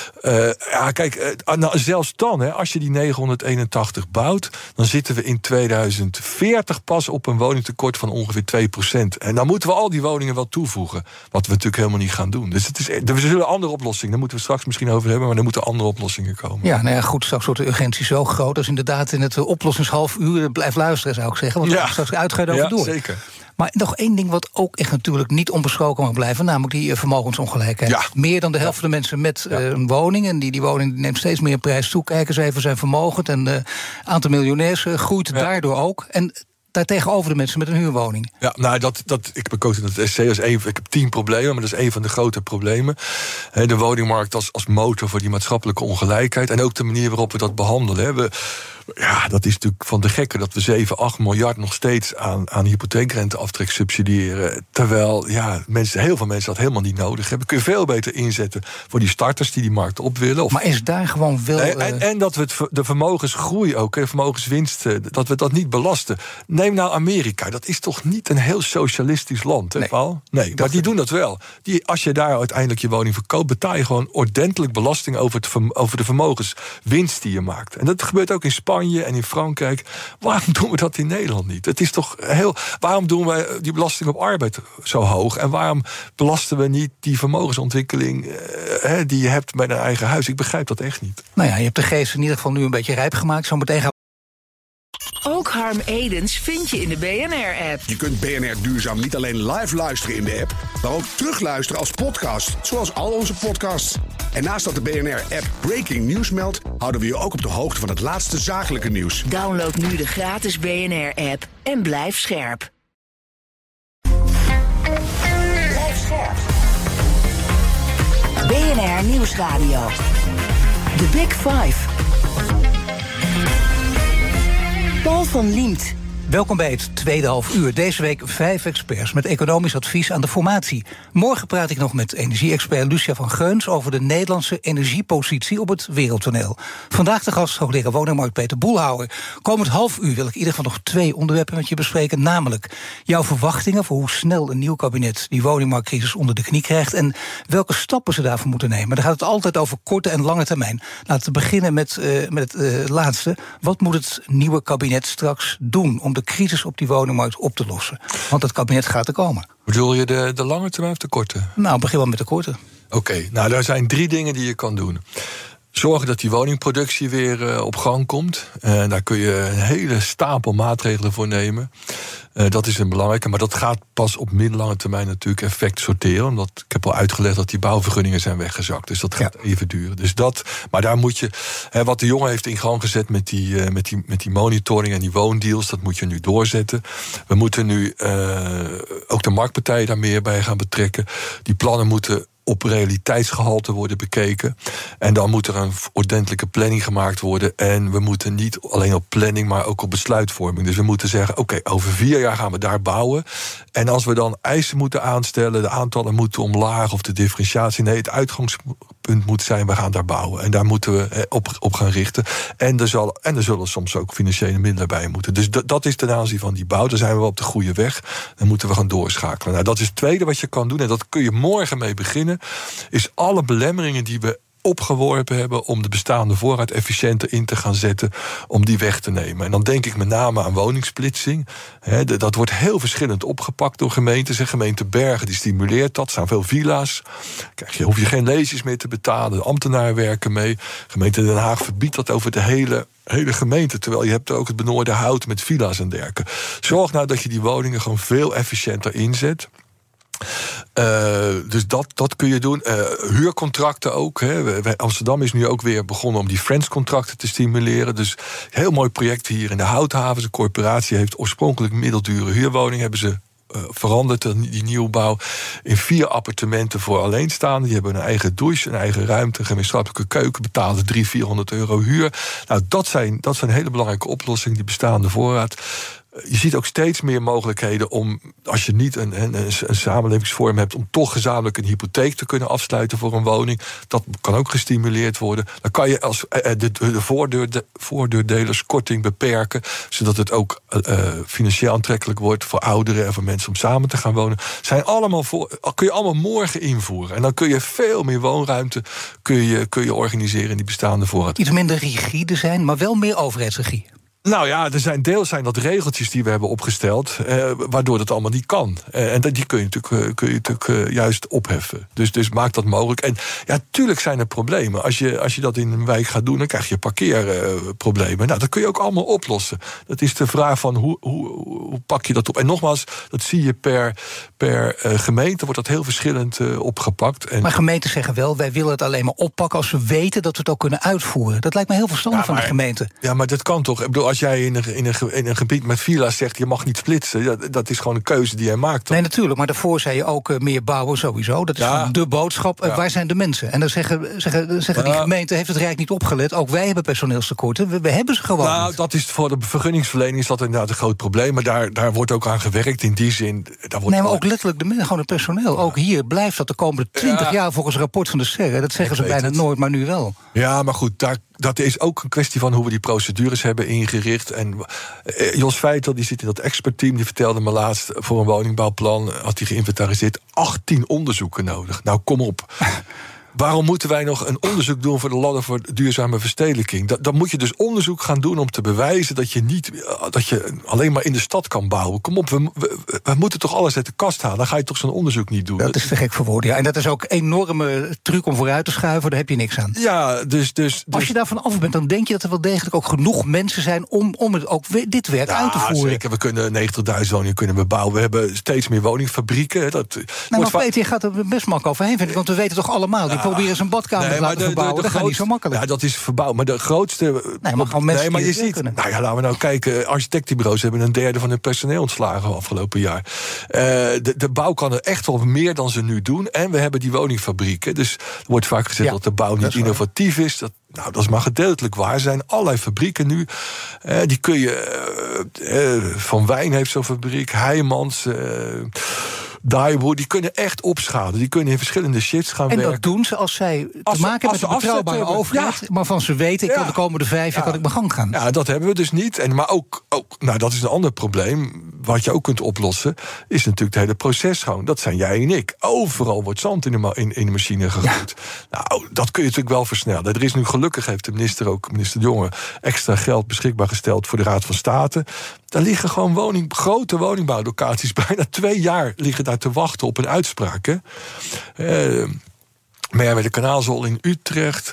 Zelfs dan, als je die 981 bouwt, dan zitten we in 2040 pas op een woningtekort van ongeveer 2%. En dan moeten we al die woningen wel toevoegen. Wat we natuurlijk helemaal niet gaan doen. Dus er zullen andere oplossingen. Daar moeten we straks misschien over hebben, maar er moeten andere oplossingen komen. Ja, nou ja, goed, straks wordt de urgentie zo groot. Dus inderdaad in het oplossingshalfuur blijf luisteren, zou ik zeggen. Want er straks uitgaan over door. Zeker. Maar nog één ding wat ook echt natuurlijk niet onbesproken mag blijven, namelijk die vermogensongelijkheid. Ja. Meer dan de helft van de mensen met een woning, en die woning neemt steeds meer prijs toe. Kijk eens even, zijn vermogend en het aantal miljonairs groeit daardoor ook. En daartegenover de mensen met een huurwoning. Ja, nou, ik heb gekozen dat het SC als ik heb 10 problemen, maar dat is een van de grote problemen. De woningmarkt als motor voor die maatschappelijke ongelijkheid en ook de manier waarop we dat behandelen. We Ja, dat is natuurlijk van de gekke dat we 7, 8 miljard nog steeds aan hypotheekrenteaftrek subsidiëren. Terwijl heel veel mensen dat helemaal niet nodig hebben. Kun je veel beter inzetten voor die starters die markt op willen. Maar is daar gewoon wel... En dat we de vermogensgroei ook, de vermogenswinst, dat we dat niet belasten. Neem nou Amerika, dat is toch niet een heel socialistisch land, hè, Paul? Nee, maar die doen dat wel. Als je daar uiteindelijk je woning verkoopt, betaal je gewoon ordentelijk belasting over de vermogenswinst die je maakt. En dat gebeurt ook in Spanje en in Frankrijk. Waarom doen we dat in Nederland niet? Het is toch waarom doen wij die belasting op arbeid zo hoog? En waarom belasten we niet die vermogensontwikkeling die je hebt bij een eigen huis? Ik begrijp dat echt niet. Nou ja, je hebt de geest in ieder geval nu een beetje rijp gemaakt. Zometeen gaan... Ook Harm Edens vind je in de BNR-app. Je kunt BNR Duurzaam niet alleen live luisteren in de app, maar ook terugluisteren als podcast, zoals al onze podcasts. En naast dat de BNR-app Breaking News meldt, houden we je ook op de hoogte van het laatste zakelijke nieuws. Download nu de gratis BNR-app en blijf scherp. Blijf scherp. BNR Nieuwsradio. The Big Five. Paul van Liemt. Welkom bij het tweede half uur. Deze week 5 experts met economisch advies aan de formatie. Morgen praat ik nog met energie-expert Lucia van Geuns over de Nederlandse energiepositie op het wereldtoneel. Vandaag de gast hoogleraar woningmarkt Peter Boelhouwer. Komend half uur wil ik in ieder geval nog 2 onderwerpen met je bespreken. Namelijk jouw verwachtingen voor hoe snel een nieuw kabinet die woningmarktcrisis onder de knie krijgt en welke stappen ze daarvoor moeten nemen. Daar gaat het altijd over korte en lange termijn. Laten we beginnen met het laatste. Wat moet het nieuwe kabinet straks doen om de crisis op die woningmarkt op te lossen? Want het kabinet gaat er komen. Bedoel je de lange termijn of de korte? Nou, begin wel met de korte. Oké, nou, daar zijn 3 dingen die je kan doen. Zorgen dat die woningproductie weer op gang komt. Daar kun je een hele stapel maatregelen voor nemen. Dat is een belangrijke, maar dat gaat pas op middellange termijn natuurlijk effect sorteren. Omdat ik heb al uitgelegd dat die bouwvergunningen zijn weggezakt. Dus dat gaat even duren. Dus maar daar moet je, wat de jongen heeft in gang gezet met die monitoring en die woondeals, dat moet je nu doorzetten. We moeten nu ook de marktpartijen daar meer bij gaan betrekken. Die plannen moeten op realiteitsgehalte worden bekeken. En dan moet er een ordentelijke planning gemaakt worden. En we moeten niet alleen op planning, maar ook op besluitvorming. Dus we moeten zeggen, oké, over 4 jaar gaan we daar bouwen. En als we dan eisen moeten aanstellen, de aantallen moeten omlaag of de differentiatie. Nee, het uitgangspunt moet zijn, we gaan daar bouwen. En daar moeten we op gaan richten. En er zullen soms ook financiële middelen bij moeten. Dus dat is ten aanzien van die bouw. Daar zijn we op de goede weg. Dan moeten we gaan doorschakelen. Nou, dat is het tweede wat je kan doen. En dat kun je morgen mee beginnen. Is alle belemmeringen die we opgeworpen hebben om de bestaande voorraad efficiënter in te gaan zetten, om die weg te nemen. En dan denk ik met name aan woningsplitsing. Dat wordt heel verschillend opgepakt door gemeentes. Gemeente Bergen die stimuleert dat. Er staan veel villa's. Hoef je geen leases meer te betalen. De ambtenaren werken mee. Gemeente Den Haag verbiedt dat over de hele gemeente. Terwijl je hebt ook het benoorde hout met villa's en dergelijke. Zorg nou dat je die woningen gewoon veel efficiënter inzet. Dus dat kun je doen. Huurcontracten ook. Amsterdam is nu ook weer begonnen om die Friends-contracten te stimuleren. Dus een heel mooi project hier in de Houthaven. De corporatie heeft oorspronkelijk middeldure huurwoningen. Hebben ze veranderd, die nieuwbouw, in 4 appartementen voor alleenstaanden. Die hebben een eigen douche, een eigen ruimte, een gemeenschappelijke keuken, betalen 300-400 euro huur. Nou, dat zijn hele belangrijke oplossingen, die bestaande voorraad. Je ziet ook steeds meer mogelijkheden om, als je niet een samenlevingsvorm hebt, om toch gezamenlijk een hypotheek te kunnen afsluiten voor een woning. Dat kan ook gestimuleerd worden. Dan kan je als de voordeurdelerskorting beperken, zodat het ook financieel aantrekkelijk wordt voor ouderen en voor mensen om samen te gaan wonen. Kun je allemaal morgen invoeren. En dan kun je veel meer woonruimte kun je organiseren in die bestaande voorraad. Iets minder rigide zijn, maar wel meer overheidsregie. Nou ja, deels zijn dat regeltjes die we hebben opgesteld, waardoor dat allemaal niet kan. En die kun je natuurlijk juist opheffen. Dus maak dat mogelijk. En ja, tuurlijk zijn er problemen. Als je dat in een wijk gaat doen, dan krijg je parkeerproblemen. Nou, dat kun je ook allemaal oplossen. Dat is de vraag van hoe pak je dat op. En nogmaals, dat zie je per gemeente, wordt dat heel verschillend opgepakt. Maar gemeenten zeggen wel, wij willen het alleen maar oppakken als we weten dat we het ook kunnen uitvoeren. Dat lijkt me heel verstandig van de gemeente. Ja, maar dat kan toch. Ik bedoel, als jij in een gebied met villa's zegt, je mag niet splitsen, dat is gewoon een keuze die jij maakt. Toch? Nee, natuurlijk, maar daarvoor zei je ook meer bouwen sowieso. Dat is gewoon de boodschap. Waar zijn de mensen? En dan zeggen die gemeenten, heeft het Rijk niet opgelet. Ook wij hebben personeelstekorten. We hebben ze gewoon niet. Dat is voor de vergunningsverlening is dat inderdaad een groot probleem. Maar daar wordt ook aan gewerkt. In die zin. Maar ook letterlijk gewoon het personeel. Ook hier blijft dat de komende 20 jaar volgens een rapport van de Sterren. Dat zeggen ze bijna nooit, maar nu wel. Ja, maar goed, dat is ook een kwestie van hoe we die procedures hebben ingericht. En Jos Veitel, die zit in dat expertteam, die vertelde me laatst, voor een woningbouwplan had hij geïnventariseerd 18 onderzoeken nodig. Nou, kom op. Waarom moeten wij nog een onderzoek doen voor de ladder voor duurzame verstedelijking? Dan moet je dus onderzoek gaan doen om te bewijzen dat je alleen maar in de stad kan bouwen. Kom op, we moeten toch alles uit de kast halen. Dan ga je toch zo'n onderzoek niet doen. Dat is te gek voor woorden. Ja. En dat is ook een enorme truc om vooruit te schuiven. Daar heb je niks aan. Ja, dus als je daarvan af bent, dan denk je dat er wel degelijk ook genoeg mensen zijn om het ook dit werk uit te voeren. Zeker, we kunnen 90.000 woningen kunnen we bouwen. We hebben steeds meer woningfabrieken. Maar Peter, je gaat er best makkelijk overheen, vind ik. Want we weten toch allemaal, die proberen eens een badkamer te laten verbouwen. Dat gaat niet zo makkelijk. Ja, dat is verbouwd. Maar de grootste... maar je ziet... Nou ja, laten we nou kijken. Architectenbureaus hebben een derde van hun personeel ontslagen afgelopen jaar. De bouw kan er echt wel meer dan ze nu doen. En we hebben die woningfabrieken. Dus er wordt vaak gezegd dat de bouw niet innovatief is. Dat is maar gedeeltelijk waar. Er zijn allerlei fabrieken nu. Die kun je... Van Wijn heeft zo'n fabriek. Heijmans... Daiwood, die kunnen echt opschalen. Die kunnen in verschillende shifts gaan werken. En dat doen ze als zij te maken hebben met een betrouwbare overheid. Ja. Maar van ze weten, ik kan de komende 5 jaar kan ik mijn gang gaan. Ja, dat hebben we dus niet. Maar ook dat is een ander probleem. Wat je ook kunt oplossen, is natuurlijk het hele proces gewoon. Dat zijn jij en ik. Overal wordt zand in de machine gegooid. Ja. Nou, dat kun je natuurlijk wel versnellen. Er is nu gelukkig, heeft de minister De Jonge, extra geld beschikbaar gesteld voor de Raad van State. Daar liggen gewoon grote woningbouwlocaties. Bijna 2 jaar liggen daar te wachten op een uitspraak. Merwede Kanaalzool in Utrecht,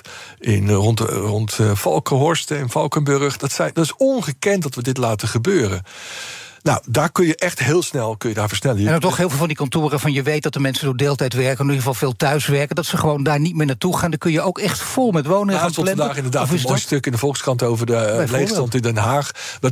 rond Valkenhorst en Valkenburg. Dat is ongekend dat we dit laten gebeuren. Nou, daar kun je echt heel snel versnellen. En dan toch heel veel van die kantoren van je weet dat de mensen door deeltijd werken, in ieder geval veel thuis werken, dat ze gewoon daar niet meer naartoe gaan. Dan kun je ook echt vol met woningen gaan plannen. Er stond vandaag inderdaad een mooi stuk in de Volkskrant over de leegstand in Den Haag.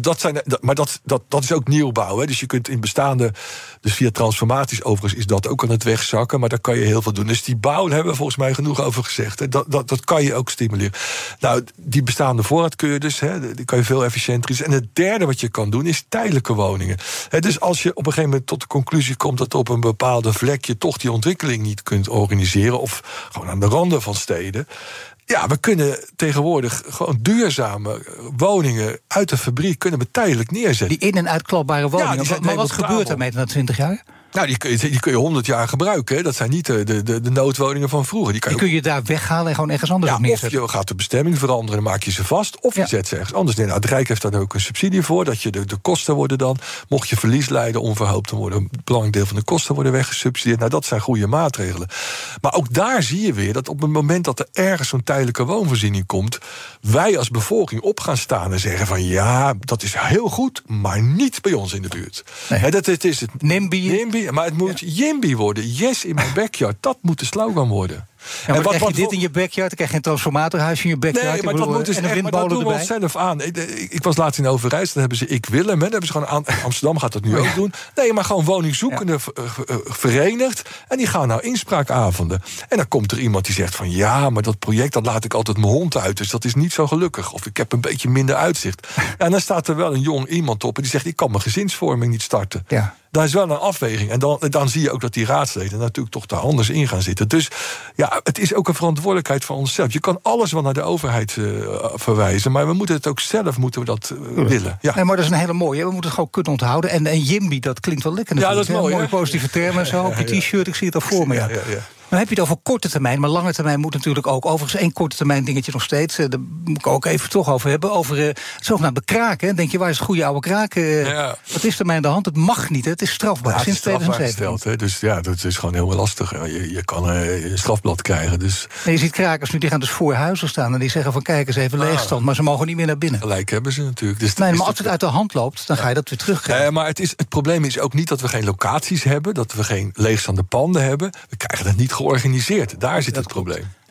Maar dat is ook nieuwbouw. Hè. Dus je kunt in bestaande, dus via transformaties overigens is dat ook aan het wegzakken, maar daar kan je heel veel doen. Dus die bouw, daar hebben we volgens mij genoeg over gezegd. Hè. Dat kan je ook stimuleren. Nou, die bestaande voorraad kun je dus, die kan je veel efficiënter is. En het derde wat je kan doen is tijdelijke woningen. Dus als je op een gegeven moment tot de conclusie komt dat op een bepaalde vlek je toch die ontwikkeling niet kunt organiseren, of gewoon aan de randen van steden. Ja, we kunnen tegenwoordig gewoon duurzame woningen uit de fabriek kunnen we tijdelijk neerzetten. Die in- en uitklapbare woningen. Ja, maar wat gebeurt daarmee na 20 jaar? Nou, die kun je 100 jaar gebruiken. Hè. Dat zijn niet de noodwoningen van vroeger. Die kun je daar weghalen en gewoon ergens anders op neerzetten. Of je gaat de bestemming veranderen en dan maak je ze vast. Of je zet ze ergens anders neer. Nou, het Rijk heeft daar ook een subsidie voor. Dat je de kosten worden dan, mocht je verlies lijden onverhoopt, dan worden een belangrijk deel van de kosten worden weggesubsidieerd. Nou, dat zijn goede maatregelen. Maar ook daar zie je weer dat op het moment dat er ergens zo'n tijdelijke woonvoorziening komt, wij als bevolking op gaan staan en zeggen van ja, dat is heel goed, maar niet bij ons in de buurt. Nee. Dat is het NIMBY. Maar het moet Jimby worden. Yes in my backyard. Dat moet de slogan worden. Ja, maar krijg je dit in je backyard? Dan krijg je een transformatorhuis in je backyard. Nee, maar dat moet dus echt, maar dat doen we onszelf aan. Ik was laatst in Overijssel, dan hebben ze Ik Willem. Dat hebben ze gewoon Amsterdam gaat dat nu ook doen. Nee, maar gewoon woningzoekenden verenigd. En die gaan nou inspraakavonden. En dan komt er iemand die zegt van ja, maar dat project, dat laat ik altijd mijn hond uit. Dus dat is niet zo gelukkig. Of ik heb een beetje minder uitzicht. Ja, en dan staat er wel een jong iemand op en die zegt ik kan mijn gezinsvorming niet starten. Ja. Daar is wel een afweging. En dan zie je ook dat die raadsleden natuurlijk toch daar anders in gaan zitten. Dus ja, het is ook een verantwoordelijkheid van onszelf. Je kan alles wel naar de overheid verwijzen, maar we moeten het ook zelf willen. Ja. Nee, maar dat is een hele mooie. We moeten het gewoon kunnen onthouden. En Jimby, dat klinkt wel lekker natuurlijk. Ja, dat is mooi. Mooie positieve termen en zo. Op je t-shirt, ik zie het al voor me. Ja. Dan heb je het over korte termijn, maar lange termijn moet natuurlijk ook. Overigens, 1 korte termijn dingetje nog steeds. Daar moet ik ook even toch over hebben. Over het zogenaamde kraken. Denk je, waar is het goede oude kraak? Wat is er mij aan de hand? Het mag niet, het is strafbaar. Sinds 2007. Dus ja, dat is gewoon heel lastig. Je kan een strafblad krijgen. Dus. En je ziet krakers nu, die gaan dus voor huizen staan en die zeggen van kijk eens even leegstand, maar ze mogen niet meer naar binnen. Gelijk hebben ze natuurlijk. Dus maar als het uit de hand loopt, dan ga je dat weer terugkrijgen. Maar het probleem is ook niet dat we geen locaties hebben, dat we geen leegstaande panden hebben. We krijgen dat niet georganiseerd. Daar zit het probleem.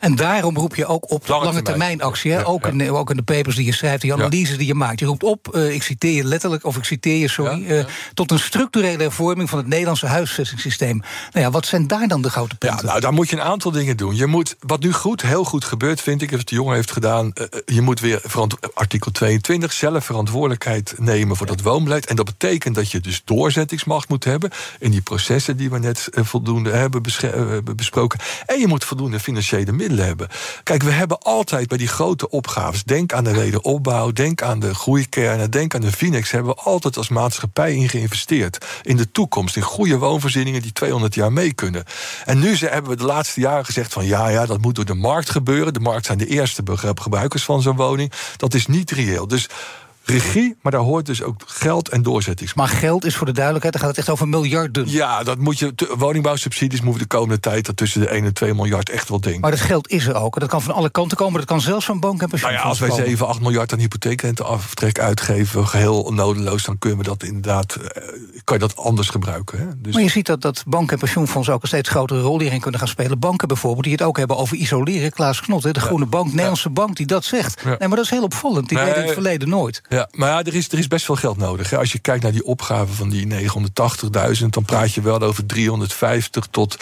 En daarom roep je ook op lange termijn actie. Hè? Ook in de papers die je schrijft, die analyses die je maakt. Je roept op, ik citeer je letterlijk, of ik citeer je, tot een structurele hervorming van het Nederlandse huisvestingssysteem. Nou ja, wat zijn daar dan de grote punten? Ja, nou, daar moet je een aantal dingen doen. Je moet, wat nu heel goed gebeurt, vind ik, wat de jongen heeft gedaan, je moet weer artikel 22 zelf verantwoordelijkheid nemen voor dat woonbeleid. En dat betekent dat je dus doorzettingsmacht moet hebben in die processen die we net voldoende hebben besproken. En je moet voldoende financiële middelen hebben. Kijk, we hebben altijd bij die grote opgaves, denk aan de wederopbouw, denk aan de groeikernen, denk aan de Vinex, hebben we altijd als maatschappij in geïnvesteerd. In de toekomst, in goede woonvoorzieningen die 200 jaar mee kunnen. En nu hebben we de laatste jaren gezegd van ja, dat moet door de markt gebeuren. De markt zijn de eerste gebruikers van zo'n woning. Dat is niet reëel. Dus regie, maar daar hoort dus ook geld en doorzettingsmacht. Maar geld is voor de duidelijkheid, dan gaat het echt over miljarden. Ja, dat moet je. Woningbouwsubsidies moeten de komende tijd dat tussen de 1 en 2 miljard echt wel denken. Maar dat geld is er ook. Dat kan van alle kanten komen. Dat kan zelfs van bank en pensioenfonds als wij 7, 8 miljard aan hypotheekrenteaftrek uitgeven, geheel nodeloos, dan kunnen we dat inderdaad, kan je dat anders gebruiken. Hè? Dus maar je ziet dat bank en pensioenfondsen ook een steeds grotere rol hierin kunnen gaan spelen. Banken bijvoorbeeld, die het ook hebben over isoleren. Klaas Knot, de Groene Bank, Nederlandse Bank, die dat zegt. Ja. Nee, maar dat is heel opvallend. Die deden in het verleden nooit. Ja, maar er is best veel geld nodig. Hè. Als je kijkt naar die opgave van die 980.000... dan praat je wel over 350 tot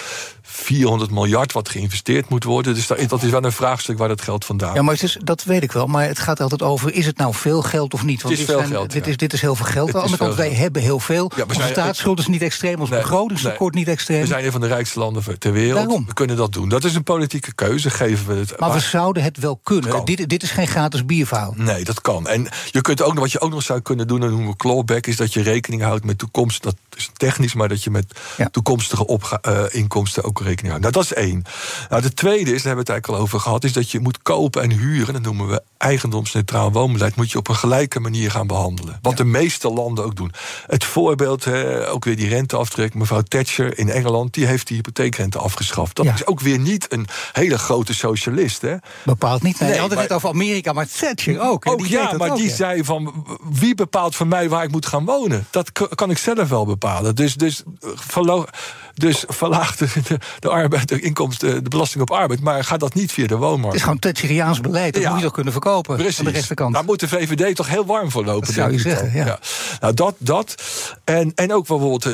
400 miljard wat geïnvesteerd moet worden. Dus dat is wel een vraagstuk waar dat geld vandaan. Ja, maar dat weet ik wel. Maar het gaat altijd over, is het nou veel geld of niet? Want het is veel geld, dit is heel veel geld. Aan de andere kant, wij hebben heel veel. Ja, onze staatsschuld is niet extreem, ons begrotingstekort niet extreem. We zijn een van de rijkste landen ter wereld. Daarom. We kunnen dat doen. Dat is een politieke keuze, geven we het. Maar we zouden het wel kunnen. Dit is geen gratis bierverhaal. Nee, dat kan. En je kunt ook, wat je ook nog zou kunnen doen, dat noemen we clawback, is dat je rekening houdt met toekomst. Dat is technisch, maar dat je met toekomstige inkomsten ook rekening houdt. Nou, dat is 1. Nou, de tweede is, daar hebben we het eigenlijk al over gehad, is dat je moet kopen en huren. Dat noemen we eigendomsneutraal woonbeleid. Moet je op een gelijke manier gaan behandelen. Wat de meeste landen ook doen. Het voorbeeld, ook weer die renteaftrek. Mevrouw Thatcher in Engeland, die heeft die hypotheekrente afgeschaft. Dat is ook weer niet een hele grote socialist. Hè? Bepaald niet. Nee, je had het net over Amerika, maar Thatcher ook. Die zei van, wie bepaalt voor mij waar ik moet gaan wonen? Dat kan ik zelf wel bepalen. Dus verlaag de inkomsten, de belasting op arbeid, maar ga dat niet via de woonmarkt. Het is gewoon Thatcheriaans beleid, dat moet je toch kunnen verkopen. Precies. Aan de rechterkant. Daar moet de VVD toch heel warm voor lopen. Dat zou je zeggen, ja. Nou, dat. En ook bijvoorbeeld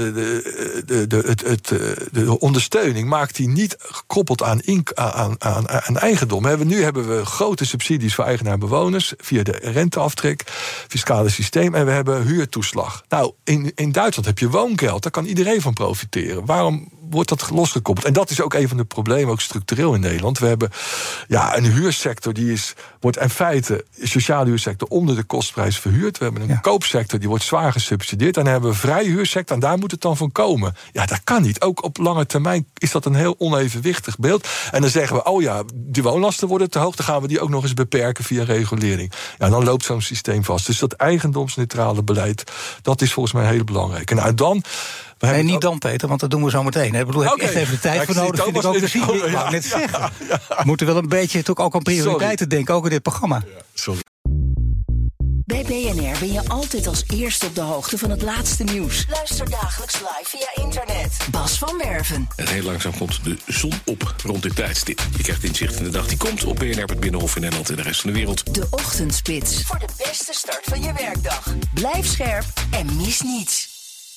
de ondersteuning maakt die niet gekoppeld aan eigendom. Nu hebben we grote subsidies voor eigenaar-bewoners via de renteaftrek, fiscale systeem, en we hebben huurtoeslag. Nou, in Duitsland heb je woongeld, daar kan iedereen van profiteren. Waarom wordt dat losgekoppeld? En dat is ook een van de problemen, ook structureel in Nederland. We hebben een huursector wordt in feite, sociale huursector, onder de kostprijs verhuurd. We hebben een koopsector die wordt zwaar gesubsidieerd. En dan hebben we een vrije huursector en daar moet het dan van komen. Ja, dat kan niet. Ook op lange termijn is dat een heel onevenwichtig beeld. En dan zeggen we, die woonlasten worden te hoog, dan gaan we die ook nog eens beperken via regulering. Ja, dan loopt zo'n systeem vast. Dus dat eigendomsneutrale beleid, dat is volgens mij heel belangrijk. En nou, dan nee, niet dan, Peter, want dat doen we zo meteen. Ik bedoel, heb je echt even de tijd voor nodig, vind ik ook precies. Ik wou net zeggen. We moeten wel een beetje ook aan prioriteiten denken, ook in dit programma. Ja, sorry. Bij BNR ben je altijd als eerste op de hoogte van het laatste nieuws. Luister dagelijks live via internet. Bas van Werven. En heel langzaam komt de zon op rond dit tijdstip. Je krijgt inzicht in de dag die komt op BNR, het Binnenhof in Nederland en de rest van de wereld. De Ochtendspits. Voor de beste start van je werkdag. Blijf scherp en mis niets.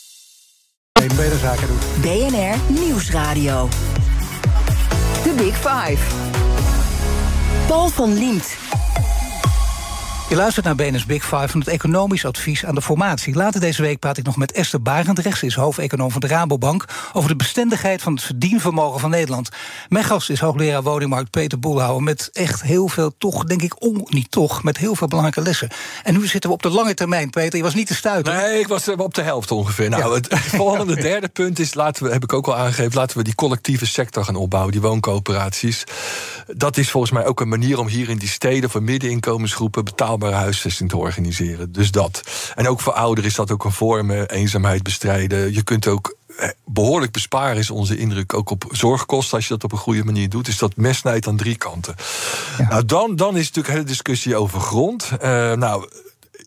BNR Nieuwsradio. The Big Five. Paul van Liemt. Je luistert naar BNR's Big Five van het economisch advies aan de formatie. Later deze week praat ik nog met Esther Barendrecht, ze is hoofdeconoom van de Rabobank, over de bestendigheid van het verdienvermogen van Nederland. Mijn gast is hoogleraar woningmarkt Peter Boelhouwer met echt heel veel, met heel veel belangrijke lessen. En nu zitten we op de lange termijn, Peter. Je was niet te stuiten. Nee, ik was op de helft ongeveer. Nou, het volgende derde punt is, heb ik ook al aangegeven, laten we die collectieve sector gaan opbouwen, die wooncoöperaties. Dat is volgens mij ook een manier om hier in die steden voor middeninkomensgroepen betaalbare huisvesting te organiseren. Dus dat. En ook voor ouderen is dat ook een vorm, eenzaamheid bestrijden. Je kunt ook behoorlijk besparen, is onze indruk, ook op zorgkosten, als je dat op een goede manier doet. Dus dat mes snijdt aan 3 kanten. Ja. Nou, dan is natuurlijk een hele discussie over grond.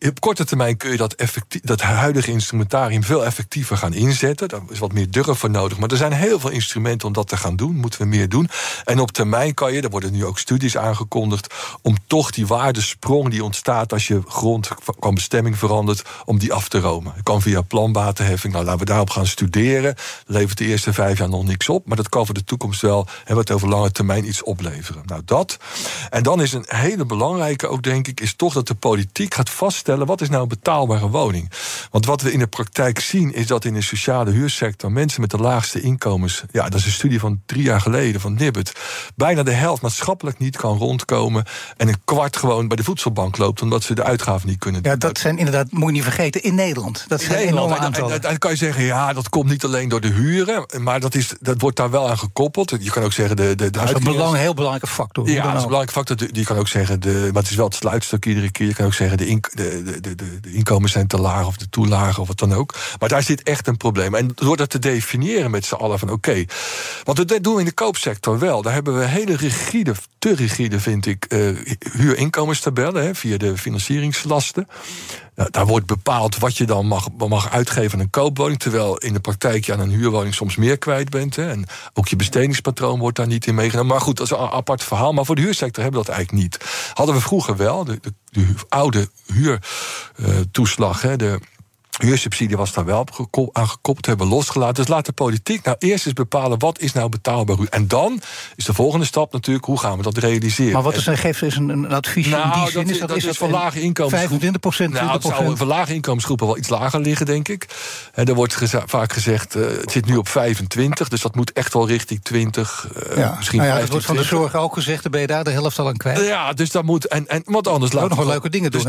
op korte termijn kun je dat huidige instrumentarium veel effectiever gaan inzetten. Daar is wat meer durf voor nodig. Maar er zijn heel veel instrumenten om dat te gaan doen. Moeten we meer doen. En op termijn kan je, er worden nu ook studies aangekondigd, om toch die waardesprong die ontstaat als je grond qua bestemming verandert, om die af te romen. Dat kan via planbatenheffing. Nou, laten we daarop gaan studeren. Levert de eerste 5 jaar nog niks op. Maar dat kan voor de toekomst wel, en wat over lange termijn iets opleveren. Nou, dat. En dan is een hele belangrijke ook, denk ik, is toch dat de politiek gaat vaststellen, wat is nou een betaalbare woning? Want wat we in de praktijk zien, is dat in de sociale huursector mensen met de laagste inkomens, ja, dat is een studie van 3 jaar geleden van Nibud, bijna de helft maatschappelijk niet kan rondkomen en een kwart gewoon bij de voedselbank loopt, omdat ze de uitgaven niet kunnen doen. Ja, dat zijn inderdaad, moet je niet vergeten, in Nederland. Dat zijn enorme aantallen. Dan kan je zeggen, ja, dat komt niet alleen door de huren, maar dat wordt daar wel aan gekoppeld. Je kan ook zeggen, dat is een heel belangrijke factor. Ja, dat is een belangrijke factor. Je kan ook zeggen, maar het is wel het sluitstuk iedere keer. Je kan ook zeggen, de inkomens zijn te laag of de toelagen of wat dan ook. Maar daar zit echt een probleem. En door dat te definiëren met z'n allen van oké. Want dat doen we in de koopsector wel. Daar hebben we hele te rigide vind ik, huurinkomenstabellen via de financieringslasten. Nou, daar wordt bepaald wat je dan mag uitgeven aan een koopwoning, terwijl in de praktijk je aan een huurwoning soms meer kwijt bent. Hè, en ook je bestedingspatroon wordt daar niet in meegenomen. Maar goed, dat is een apart verhaal. Maar voor de huursector hebben we dat eigenlijk niet. Hadden we vroeger wel, de oude huurtoeslag, de huursubsidie was daar wel aan gekoppeld, hebben we losgelaten. Dus laat de politiek nou eerst eens bepalen, wat is nou betaalbaar huur? En dan is de volgende stap natuurlijk, hoe gaan we dat realiseren? Maar wat is geeft eens een adviesje in die zin? Dat is voor lage inkomens. 25%, 20%? Nou, het zou voor lage inkomensgroepen wel iets lager liggen, denk ik. En er wordt vaak gezegd, het zit nu op 25, dus dat moet echt wel richting 20, misschien 25. Dat wordt van de zorg ook gezegd, dan ben je daar de helft al aan kwijt. Ja, dus dat moet, en wat anders laten. Nog wel leuke dingen doen,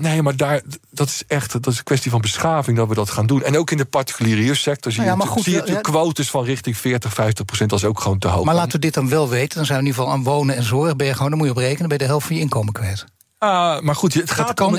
dat is echt, dat is een kwestie van beschaving dat we dat gaan doen. En ook in de particuliere huursector zie je quotes van richting 40-50%, dat is ook gewoon te hoog. Maar laten we dit dan wel weten, dan zijn we in ieder geval aan wonen en zorg, dan moet je op rekenen, ben je de helft van je inkomen kwijt. Maar goed, het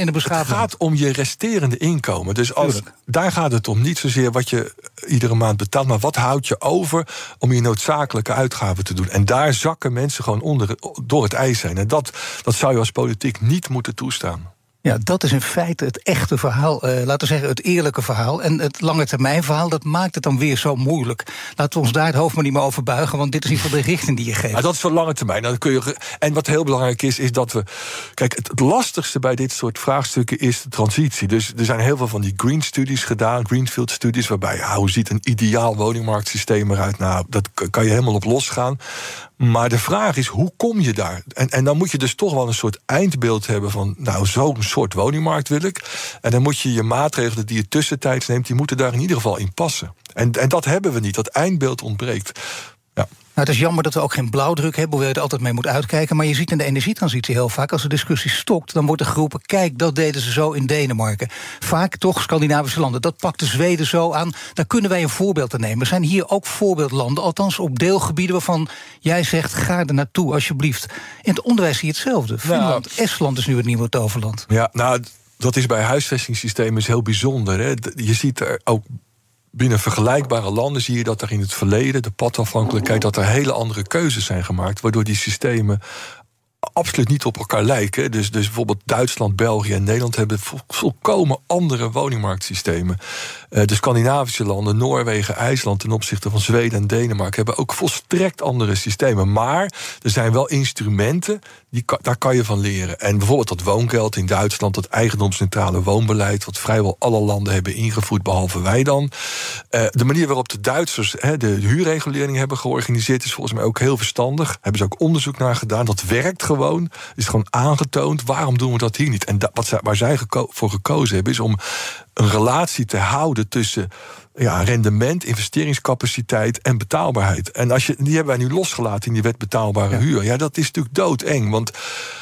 gaat om je resterende inkomen. Dus daar gaat het om. Niet zozeer wat je iedere maand betaalt, maar wat houd je over om je noodzakelijke uitgaven te doen. En daar zakken mensen gewoon door het ijs heen. En dat zou je als politiek niet moeten toestaan. Ja, dat is in feite het echte verhaal, laten we zeggen het eerlijke verhaal. En het lange termijn verhaal, dat maakt het dan weer zo moeilijk. Laten we ons daar het hoofd maar niet meer over buigen, want dit is in ieder geval de richting die je geeft. Maar dat is voor lange termijn. En wat heel belangrijk is dat we... Kijk, het lastigste bij dit soort vraagstukken is de transitie. Dus er zijn heel veel van die green-studies gedaan, greenfield-studies, waarbij, hoe ziet een ideaal woningmarktsysteem eruit? Nou, dat kan je helemaal op losgaan. Maar de vraag is, hoe kom je daar? En dan moet je dus toch wel een soort eindbeeld hebben van, zo'n soort woningmarkt wil ik. En dan moet je je maatregelen die je tussentijds neemt, die moeten daar in ieder geval in passen. En dat hebben we niet, dat eindbeeld ontbreekt. Ja. Het is jammer dat we ook geen blauwdruk hebben, hoewel je er altijd mee moet uitkijken. Maar je ziet in de energietransitie heel vaak, als de discussie stokt, dan wordt er geroepen, kijk, dat deden ze zo in Denemarken. Vaak toch Scandinavische landen. Dat pakt de Zweden zo aan. Daar kunnen wij een voorbeeld aan nemen. Er zijn hier ook voorbeeldlanden, althans op deelgebieden waarvan jij zegt, ga er naartoe, alsjeblieft. In het onderwijs zie je hetzelfde. Finland, Estland is nu het nieuwe toverland. Ja, dat is bij huisvestingssystemen heel bijzonder. Hè? Je ziet er ook binnen vergelijkbare landen zie je dat er in het verleden, de padafhankelijkheid, dat er hele andere keuzes zijn gemaakt, waardoor die systemen absoluut niet op elkaar lijken. Dus bijvoorbeeld Duitsland, België en Nederland hebben volkomen andere woningmarktsystemen. De Scandinavische landen, Noorwegen, IJsland ten opzichte van Zweden en Denemarken hebben ook volstrekt andere systemen. Maar er zijn wel instrumenten, daar kan je van leren. En bijvoorbeeld dat woongeld in Duitsland, dat eigendomsneutrale woonbeleid, wat vrijwel alle landen hebben ingevoerd, behalve wij dan. De manier waarop de Duitsers de huurregulering hebben georganiseerd is volgens mij ook heel verstandig. Hebben ze ook onderzoek naar gedaan. Dat werkt gewoon. Is gewoon aangetoond. Waarom doen we dat hier niet? En waar zij voor gekozen hebben, is om een relatie te houden tussen rendement, investeringscapaciteit en betaalbaarheid. En die hebben wij nu losgelaten in die wet betaalbare huur. Ja, dat is natuurlijk doodeng, want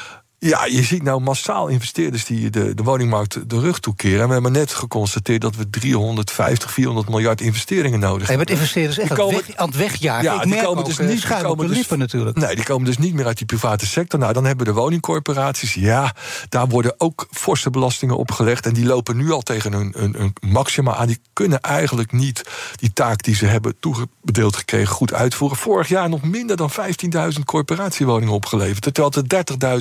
je ziet nou massaal investeerders die de woningmarkt de rug toekeren. En we hebben net geconstateerd dat we 350, 400 miljard investeringen nodig hebben. Met investeerders echt aan het wegjagen. Ja, die komen dus niet schuin op de lippen natuurlijk. Nee, die komen dus niet meer uit die private sector. Nou, dan hebben we de woningcorporaties. Ja, daar worden ook forse belastingen opgelegd. En die lopen nu al tegen een maxima aan. Die kunnen eigenlijk niet die taak die ze hebben toebedeeld gekregen goed uitvoeren. Vorig jaar nog minder dan 15.000 corporatiewoningen opgeleverd. Terwijl het er 30.000 moeten zijn.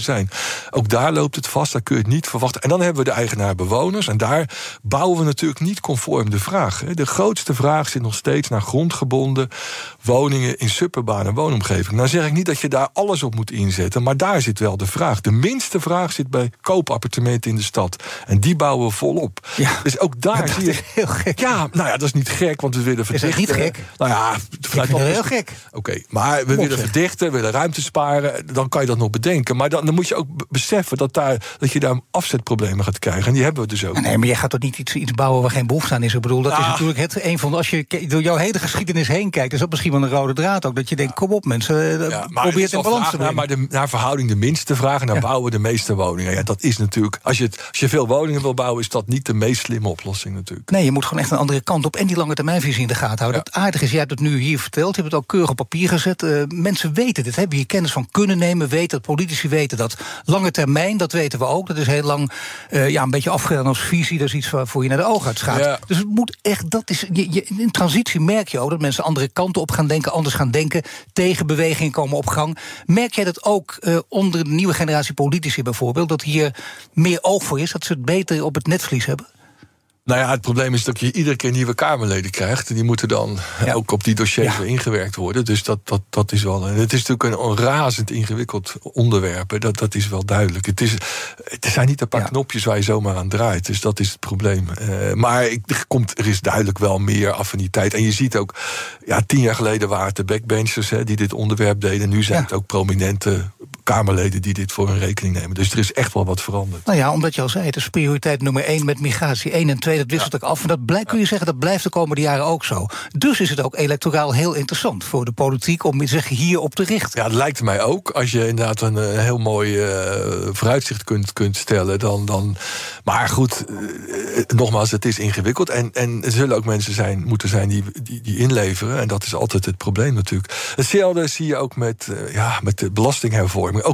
zijn. Ook daar loopt het vast, daar kun je het niet verwachten. En dan hebben we de eigenaar-bewoners. En daar bouwen we natuurlijk niet conform de vraag. De grootste vraag zit nog steeds naar grondgebonden woningen in suburbane woonomgeving. Nou zeg ik niet dat je daar alles op moet inzetten, maar daar zit wel de vraag. De minste vraag zit bij koopappartementen in de stad. En die bouwen we volop. Ja. Dus ook daar zie je... Heel gek. Ja, nou ja, dat is niet gek, want we willen verdichten. Is dat niet gek? Nou ja, Ik vind het heel gek. Oké, maar we willen verdichten, we willen ruimte sparen. Dan kan je dat nog bedenken. Maar dan moet je ook beseffen dat je daar afzetproblemen gaat krijgen. En die hebben we dus ook. Nee, maar je gaat toch niet iets bouwen waar geen behoefte aan is? Ik bedoel, dat is natuurlijk een van... Als je door jouw hele geschiedenis heen kijkt, is dat misschien wel een rode draad ook. Dat je denkt, kom op mensen, probeer het in balans te brengen. Maar naar verhouding de minste vraag, en dan bouwen we de meeste woningen. Ja, dat is natuurlijk... Als je veel woningen wil bouwen, is dat niet de meest slimme oplossing natuurlijk. Nee, je moet gewoon echt een andere kant op en die lange termijnvisie in de gaten houden. Het aardige is, jij hebt het nu hier verteld, je hebt het ook keurig op papier gezet. Mensen weten dit, hebben hier kennis van kunnen nemen, weten dat politici weten dat. Lange termijn, dat weten we ook. Dat is heel lang een beetje afgedaan als visie. Dat is iets waarvoor je naar de ogen uitgaat. Ja. Dus het moet echt, dat is... in transitie merk je ook dat mensen andere kanten op gaan denken, anders gaan denken, tegenbewegingen komen op gang. Merk jij dat ook onder de nieuwe generatie politici bijvoorbeeld, dat hier meer oog voor is, dat ze het beter op het netvlies hebben? Nou ja, het probleem is dat je iedere keer nieuwe Kamerleden krijgt. En die moeten dan ook op die dossiers weer ingewerkt worden. Dus dat is wel... Het is natuurlijk een razend ingewikkeld onderwerp. Dat is wel duidelijk. Het zijn niet een paar knopjes waar je zomaar aan draait. Dus dat is het probleem. Maar er is duidelijk wel meer affiniteit. En je ziet ook... 10 jaar geleden waren het de backbenchers die dit onderwerp deden. Nu zijn het ook prominente Kamerleden die dit voor hun rekening nemen. Dus er is echt wel wat veranderd. Nou ja, omdat je al zei, het is prioriteit nummer 1 met migratie. 1 en 2, dat wisselt ook af. En dat kun je zeggen, dat blijft de komende jaren ook zo. Dus is het ook electoraal heel interessant voor de politiek om zich hierop te richten. Ja, dat lijkt mij ook. Als je inderdaad een heel mooi vooruitzicht kunt stellen, dan... Maar goed, nogmaals, het is ingewikkeld. En er zullen ook mensen moeten zijn die inleveren. En dat is altijd het probleem natuurlijk. Hetzelfde zie je ook met de belastinghervorming. Ook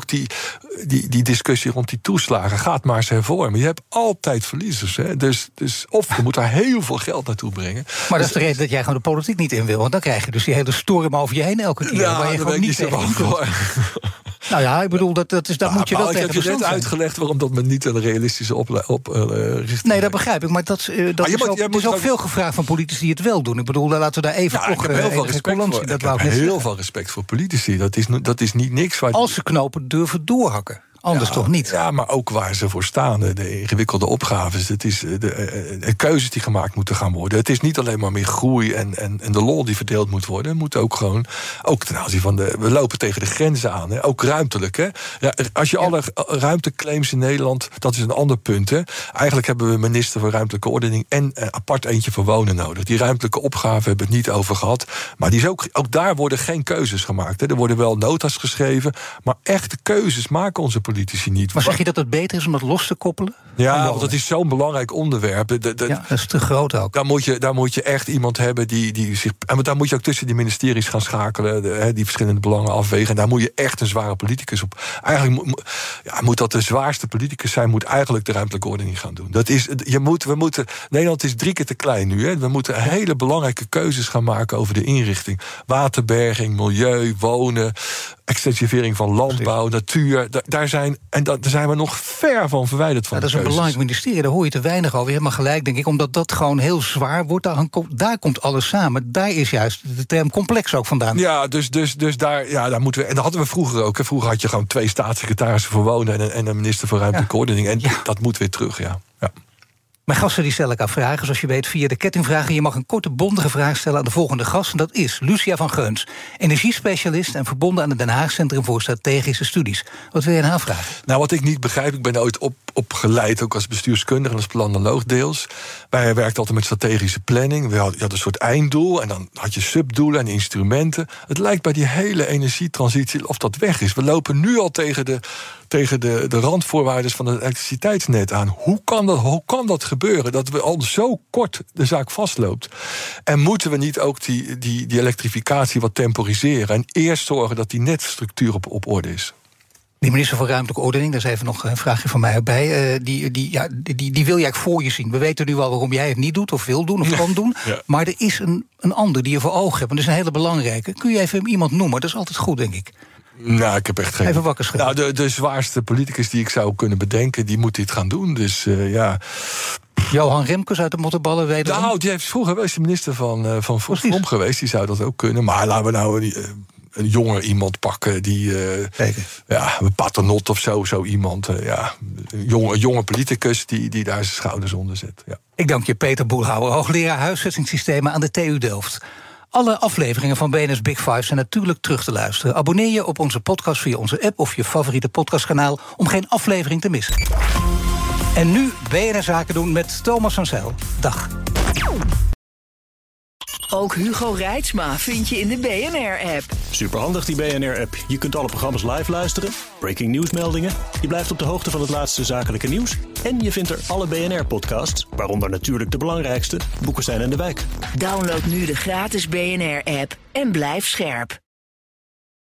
die discussie rond die toeslagen. Gaat maar eens hervormen. Je hebt altijd verliezers. Hè? Dus of je moet daar heel veel geld naartoe brengen. Maar dat is de reden dat jij gewoon de politiek niet in wil. Want dan krijg je dus die hele storm over je heen elke keer. Ja, waar je gewoon niet tegen kunt. Nou ja, ik bedoel, dat moet je wel tegen Ik heb je net uitgelegd waarom dat men niet een realistische richting... Nee, dat begrijp ik. Maar er is ook veel gevraagd van politici die het wel doen. Ik bedoel, laten we daar even ik heb heel veel respect voor. Ik heb heel veel respect voor politici. Dat is niet niks waar... Als ze knopen durven doorhakken. Anders toch niet? Ja, maar ook waar ze voor staan. De ingewikkelde opgaves. Het is de keuzes die gemaakt moeten gaan worden. Het is niet alleen maar meer groei en de lol die verdeeld moet worden. Het moet ook gewoon... Ook ten aanzien van we lopen tegen de grenzen aan. Hè. Ook ruimtelijk. Hè. Ja, als je alle ruimteclaims in Nederland... Dat is een ander punt. Hè. Eigenlijk hebben we een minister voor ruimtelijke ordening... en apart eentje voor wonen nodig. Die ruimtelijke opgave hebben we het niet over gehad. Maar die is ook daar worden geen keuzes gemaakt. Hè. Er worden wel nota's geschreven. Maar echte keuzes maken onze politici niet. Maar zeg je dat het beter is om dat los te koppelen? Ja, want dat is zo'n belangrijk onderwerp. Dat is te groot ook. Daar moet je echt iemand hebben die zich... En daar moet je ook tussen die ministeries gaan schakelen. Die verschillende belangen afwegen. En daar moet je echt een zware politicus op. Eigenlijk moet dat de zwaarste politicus zijn... moet eigenlijk de ruimtelijke ordening gaan doen. Nederland is 3 keer te klein nu. Hè. We moeten hele belangrijke keuzes gaan maken over de inrichting. Waterberging, milieu, wonen... extensivering van landbouw, natuur. Daar zijn we nog ver van verwijderd van. Dat is een belangrijk ministerie, daar hoor je te weinig over. Je hebt maar gelijk, denk ik, omdat dat gewoon heel zwaar wordt. Daar komt alles samen. Daar is juist de term complex ook vandaan. Ja, dus daar moeten we... En dat hadden we vroeger ook. Vroeger had je gewoon 2 staatssecretarissen voor wonen... en een minister voor ruimtelijke ordening. En dat moet weer terug, ja. Mijn gasten die stel ik aan vragen, zoals je weet, via de kettingvragen. Je mag een korte, bondige vraag stellen aan de volgende gast. En dat is Lucia van Geuns, energiespecialist... en verbonden aan het Den Haag Centrum voor Strategische Studies. Wat wil je aan haar vragen? Nou, wat ik niet begrijp, ik ben ooit opgeleid... ook als bestuurskundige en als planoloog deels. Wij werkten altijd met strategische planning. Je had een soort einddoel en dan had je subdoelen en instrumenten. Het lijkt bij die hele energietransitie of dat weg is. We lopen nu al tegen de randvoorwaarden van het elektriciteitsnet aan. Hoe kan dat gebeuren? Dat we al zo kort de zaak vastloopt. En moeten we niet ook die elektrificatie wat temporiseren... en eerst zorgen dat die netstructuur op orde is? Die minister van Ruimtelijke Ordening, daar is even nog een vraagje van mij bij. Die wil je eigenlijk voor je zien. We weten nu wel waarom jij het niet doet, of wil doen, of kan doen. Ja. Maar er is een ander die je voor ogen hebt. En dat is een hele belangrijke. Kun je even iemand noemen? Dat is altijd goed, denk ik. Nou, ik heb echt geen... Even wakker schudden. Nou, de zwaarste politicus die ik zou kunnen bedenken, die moet dit gaan doen. Dus ja... Johan Remkes uit de Mottenballen wederom. Nou, die heeft vroeger wel eens de minister van Vrom geweest. Die zou dat ook kunnen. Maar laten we nou een jonger iemand pakken die... een Paternotte of zo iemand. Een jonge politicus die daar zijn schouders onder zet. Ja. Ik dank je, Peter Boelhouwer, hoogleraar huisvestingssystemen aan de TU Delft. Alle afleveringen van BNR's Big Five zijn natuurlijk terug te luisteren. Abonneer je op onze podcast via onze app of je favoriete podcastkanaal om geen aflevering te missen. En nu BNR Zaken doen met Thomas van Zijl. Dag. Ook Hugo Reitsma vind je in de BNR-app. Superhandig die BNR-app. Je kunt alle programma's live luisteren, breaking nieuwsmeldingen. Je blijft op de hoogte van het laatste zakelijke nieuws. En je vindt er alle BNR-podcasts, waaronder natuurlijk de belangrijkste, Boekenstein en de Wijk. Download nu de gratis BNR-app en blijf scherp.